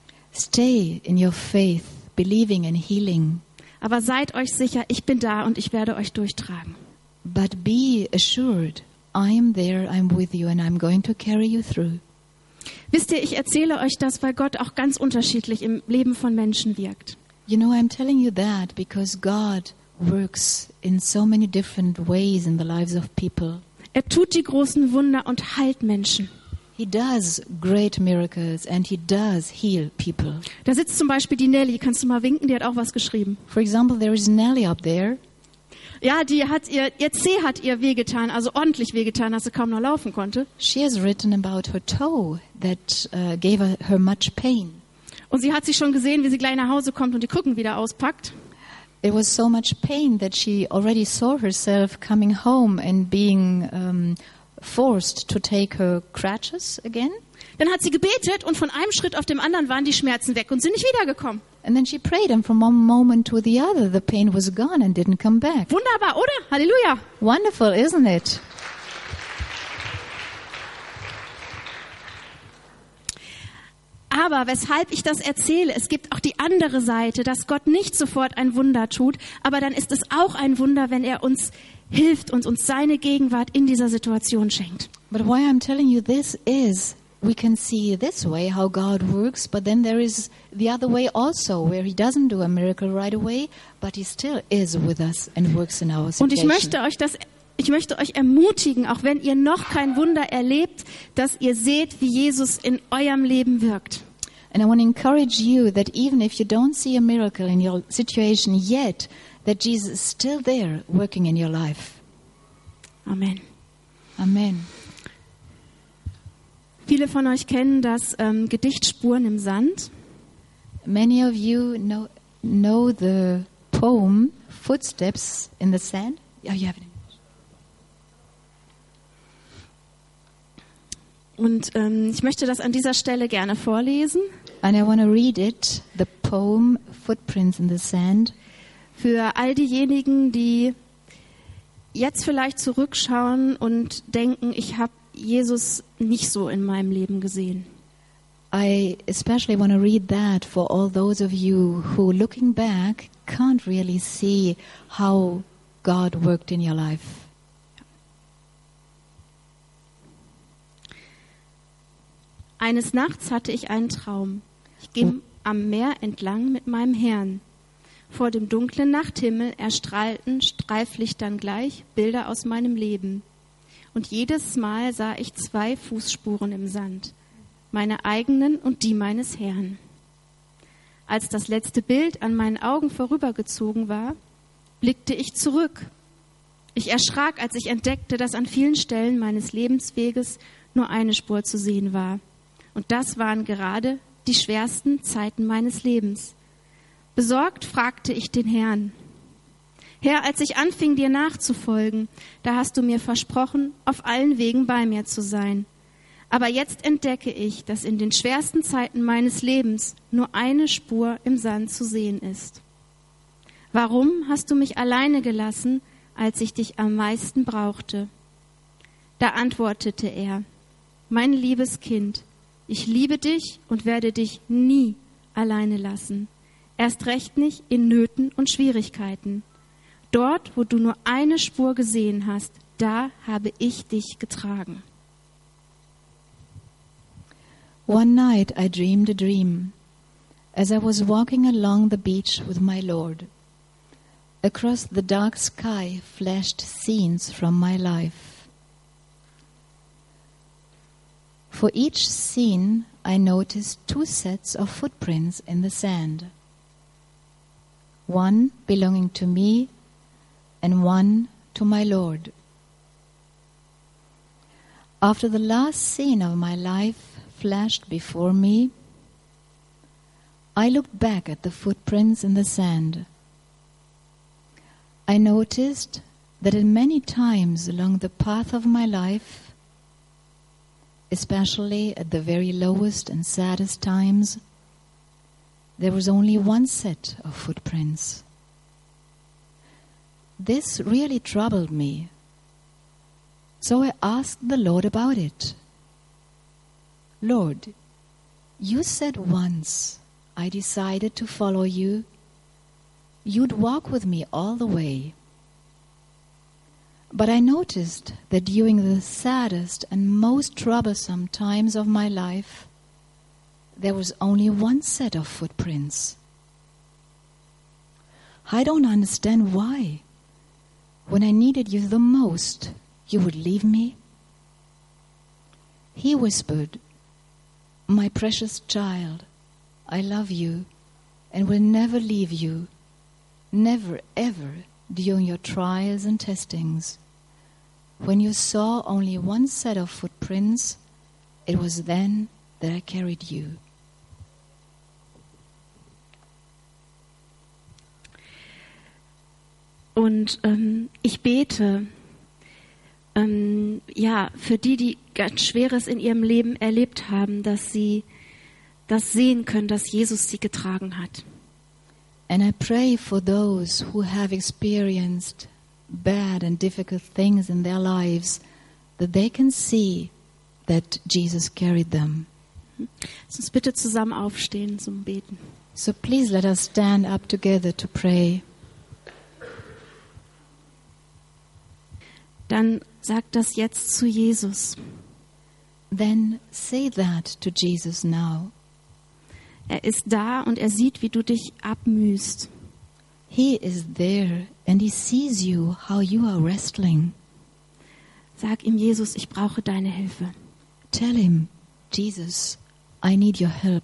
[SPEAKER 2] Stay in your faith, believing in healing.
[SPEAKER 1] Aber seid euch sicher, ich bin da und ich werde euch durchtragen.
[SPEAKER 2] But be assured, I am there, I'm with you and I'm going to carry you through.
[SPEAKER 1] Wisst ihr, ich erzähle euch das, weil Gott auch ganz unterschiedlich im Leben von Menschen wirkt.
[SPEAKER 2] You know, I'm telling you that because God works in so many different ways in the lives of people.
[SPEAKER 1] Er tut die großen Wunder und heilt Menschen.
[SPEAKER 2] He does great miracles and he does heal people.
[SPEAKER 1] Da sitzt zum Beispiel die Nelly, kannst du mal winken, die hat auch was geschrieben.
[SPEAKER 2] For example, there is Nelly up there.
[SPEAKER 1] Ja, die hat ihr, ihr Zeh hat ihr wehgetan, also ordentlich wehgetan, dass sie kaum noch laufen konnte.
[SPEAKER 2] She has written about her toe that uh, gave her, her much pain.
[SPEAKER 1] Und sie hat sich schon gesehen, wie sie gleich nach Hause kommt und die Krücken wieder auspackt.
[SPEAKER 2] It was so much pain that she already saw herself coming home and being um, forced to take her crutches again.
[SPEAKER 1] Dann hat sie gebetet und von einem Schritt auf dem anderen waren die Schmerzen weg und sind nicht wiedergekommen.
[SPEAKER 2] And then she prayed, and from one moment to the other, the pain was gone and didn't come back.
[SPEAKER 1] Wunderbar, oder? Halleluja.
[SPEAKER 2] Wonderful, isn't it?
[SPEAKER 1] Aber weshalb ich das erzähle, es gibt auch die andere Seite, dass Gott nicht sofort ein Wunder tut, aber dann ist es auch ein Wunder, wenn er uns hilft und uns seine Gegenwart in dieser Situation schenkt.
[SPEAKER 2] But why I'm telling you this is, we can see this way how God works, but then there is the other way also, where he doesn't do a miracle right away, but he still is with us and works in our situation.
[SPEAKER 1] Und ich möchte euch das Ich möchte euch ermutigen, auch wenn ihr noch kein Wunder erlebt, dass ihr seht, wie Jesus in eurem Leben wirkt.
[SPEAKER 2] And I want to encourage you that even if you don't see a miracle in your situation yet, that Jesus is still there working in your life.
[SPEAKER 1] Amen.
[SPEAKER 2] Amen.
[SPEAKER 1] Viele von euch kennen das ähm, Gedicht Spuren im Sand.
[SPEAKER 2] Many of you know, know the poem Footsteps in the Sand. Oh, you have it.
[SPEAKER 1] Und ähm, ich möchte das an dieser Stelle gerne vorlesen.
[SPEAKER 2] And I want to read it, the poem Footprints in the Sand.
[SPEAKER 1] Für all diejenigen, die jetzt vielleicht zurückschauen und denken, ich habe Jesus nicht so in meinem Leben gesehen.
[SPEAKER 2] I especially want to read that for all those of you who, looking back, can't really see how God worked in your life.
[SPEAKER 1] Eines Nachts hatte ich einen Traum. Ich ging am Meer entlang mit meinem Herrn. Vor dem dunklen Nachthimmel erstrahlten Streiflichtern gleich Bilder aus meinem Leben. Und jedes Mal sah ich zwei Fußspuren im Sand, meine eigenen und die meines Herrn. Als das letzte Bild an meinen Augen vorübergezogen war, blickte ich zurück. Ich erschrak, als ich entdeckte, dass an vielen Stellen meines Lebensweges nur eine Spur zu sehen war. Und das waren gerade die schwersten Zeiten meines Lebens. Besorgt fragte ich den Herrn: Herr, als ich anfing, dir nachzufolgen, da hast du mir versprochen, auf allen Wegen bei mir zu sein. Aber jetzt entdecke ich, dass in den schwersten Zeiten meines Lebens nur eine Spur im Sand zu sehen ist. Warum hast du mich alleine gelassen, als ich dich am meisten brauchte? Da antwortete er: Mein liebes Kind, ich liebe dich und werde dich nie alleine lassen. Erst recht nicht in Nöten und Schwierigkeiten. Dort, wo du nur eine Spur gesehen hast, da habe ich dich getragen.
[SPEAKER 2] One night I dreamed a dream as I was walking along the beach with my Lord. Across the dark sky flashed scenes from my life. For each scene, I noticed two sets of footprints in the sand. One belonging to me and one to my Lord. After the last scene of my life flashed before me, I looked back at the footprints in the sand. I noticed that at many times along the path of my life, especially at the very lowest and saddest times, there was only one set of footprints. This really troubled me, so I asked the Lord about it. Lord, you said once I decided to follow you, you'd walk with me all the way. But I noticed that during the saddest and most troublesome times of my life, there was only one set of footprints. I don't understand why. When I needed you the most, you would leave me. He whispered, My precious child, I love you and will never leave you, never ever during your trials and testings. When you saw only one set of footprints, it was then that I carried you.
[SPEAKER 1] Und ähm, ich bete, ähm, ja, für die, die ganz Schweres in ihrem Leben erlebt haben, dass sie das sehen können, dass Jesus sie getragen hat.
[SPEAKER 2] And I pray for those who have experienced bad and difficult things in their lives, that they can see that Jesus carried them.
[SPEAKER 1] Lass uns bitte zusammen aufstehen zum Beten.
[SPEAKER 2] So please let us stand up together to pray.
[SPEAKER 1] Dann sag das jetzt zu Jesus.
[SPEAKER 2] Then say that to Jesus now.
[SPEAKER 1] Er ist da und er sieht, wie du dich abmühst.
[SPEAKER 2] He is there and he sees you, how you are wrestling.
[SPEAKER 1] Sag ihm, Jesus, ich brauche deine Hilfe.
[SPEAKER 2] Tell him, Jesus, I need your help.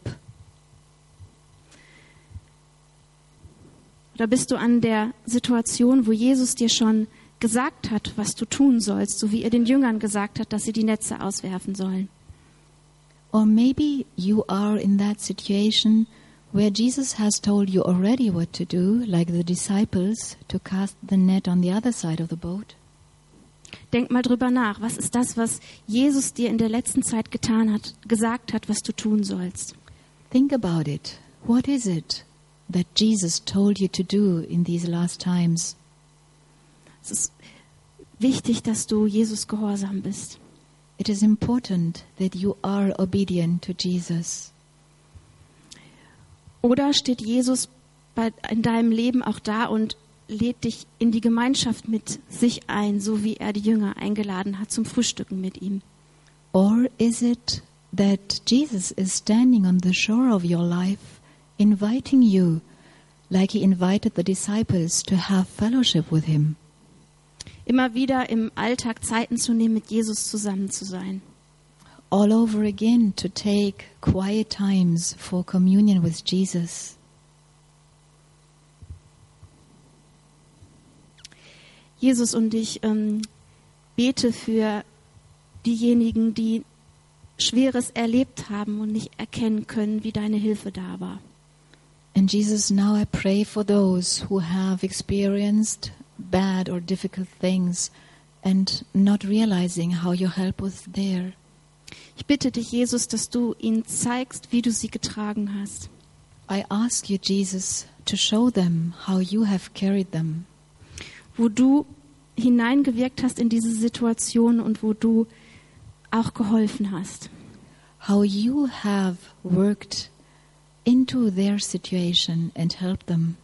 [SPEAKER 1] Oder bist du an der Situation, wo Jesus dir schon gesagt hat, was du tun sollst, so wie er den Jüngern gesagt hat, dass sie die Netze auswerfen sollen?
[SPEAKER 2] Or maybe you are in that situation where Jesus has told you already what to do, like the disciples, to cast the net on the other side of the boat.
[SPEAKER 1] Denk mal drüber nach. Was ist das, was Jesus dir in der letzten Zeit getan hat, gesagt hat, was du tun sollst?
[SPEAKER 2] Think about it. What is it that Jesus told you to do in these last times?
[SPEAKER 1] Es ist wichtig, dass du Jesus gehorsam bist.
[SPEAKER 2] It is important that you are obedient to Jesus.
[SPEAKER 1] Oder steht Jesus bei, in deinem Leben auch da und lädt dich in die Gemeinschaft mit sich ein, so wie er die Jünger eingeladen hat zum Frühstücken mit ihm?
[SPEAKER 2] Or is it that Jesus is standing on the shore of your life, inviting you, like he invited the disciples to have fellowship with him?
[SPEAKER 1] Immer wieder im Alltag Zeiten zu nehmen, mit Jesus zusammen zu sein.
[SPEAKER 2] All over again to take quiet times for communion with Jesus.
[SPEAKER 1] Jesus, und ich ähm, bete für diejenigen, die Schweres erlebt haben und nicht erkennen können, wie deine Hilfe da war.
[SPEAKER 2] And Jesus, now I pray for those who have experienced bad or difficult things and not realizing how your help was there.
[SPEAKER 1] Ich bitte dich, Jesus, dass du ihnen zeigst, wie du sie getragen hast.
[SPEAKER 2] I ask you, Jesus, to show them how you have carried them.
[SPEAKER 1] Wo du hineingewirkt hast in diese Situation und wo du auch geholfen hast.
[SPEAKER 2] How you have worked into their situation and helped them.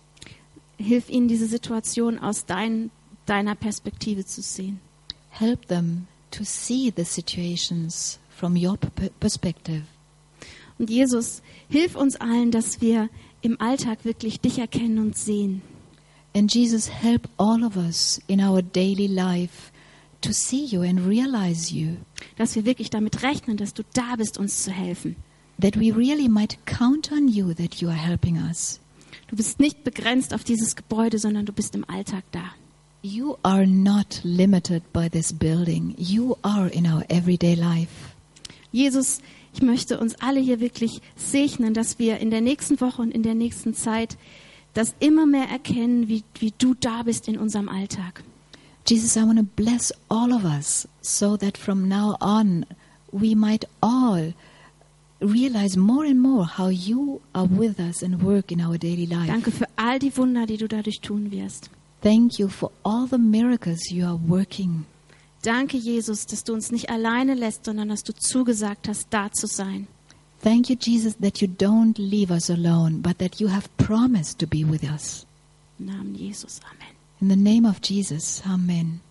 [SPEAKER 1] Hilf ihnen, diese Situation aus dein, deiner Perspektive zu sehen.
[SPEAKER 2] Help them to see the situations from your p- perspective.
[SPEAKER 1] Und Jesus, hilf uns allen, dass wir im Alltag wirklich dich erkennen und sehen.
[SPEAKER 2] And Jesus, help all of us in our daily life to see you and realize you.
[SPEAKER 1] Dass wir wirklich damit rechnen, dass du da bist, uns zu helfen.
[SPEAKER 2] That we really might count on you that you are helping us.
[SPEAKER 1] Du bist nicht begrenzt auf dieses Gebäude, sondern du bist im Alltag da.
[SPEAKER 2] You are not limited by this building. You are in our everyday life.
[SPEAKER 1] Jesus, ich möchte uns alle hier wirklich segnen, dass wir in der nächsten Woche und in der nächsten Zeit das immer mehr erkennen, wie, wie du da bist in unserem Alltag.
[SPEAKER 2] Jesus, I want to bless all of us so that from now on we might all realize more and more how you are with us and work in our daily life.
[SPEAKER 1] Danke für all die Wunder, die du dadurch tun wirst.
[SPEAKER 2] Thank you for all the miracles you are working.
[SPEAKER 1] Danke, Jesus, dass du uns nicht alleine lässt, sondern dass du zugesagt hast, da zu sein.
[SPEAKER 2] Thank you, Jesus, that you don't leave us alone, but that you have promised to be with us.
[SPEAKER 1] Im Namen Jesus. Amen.
[SPEAKER 2] In the name of Jesus, amen.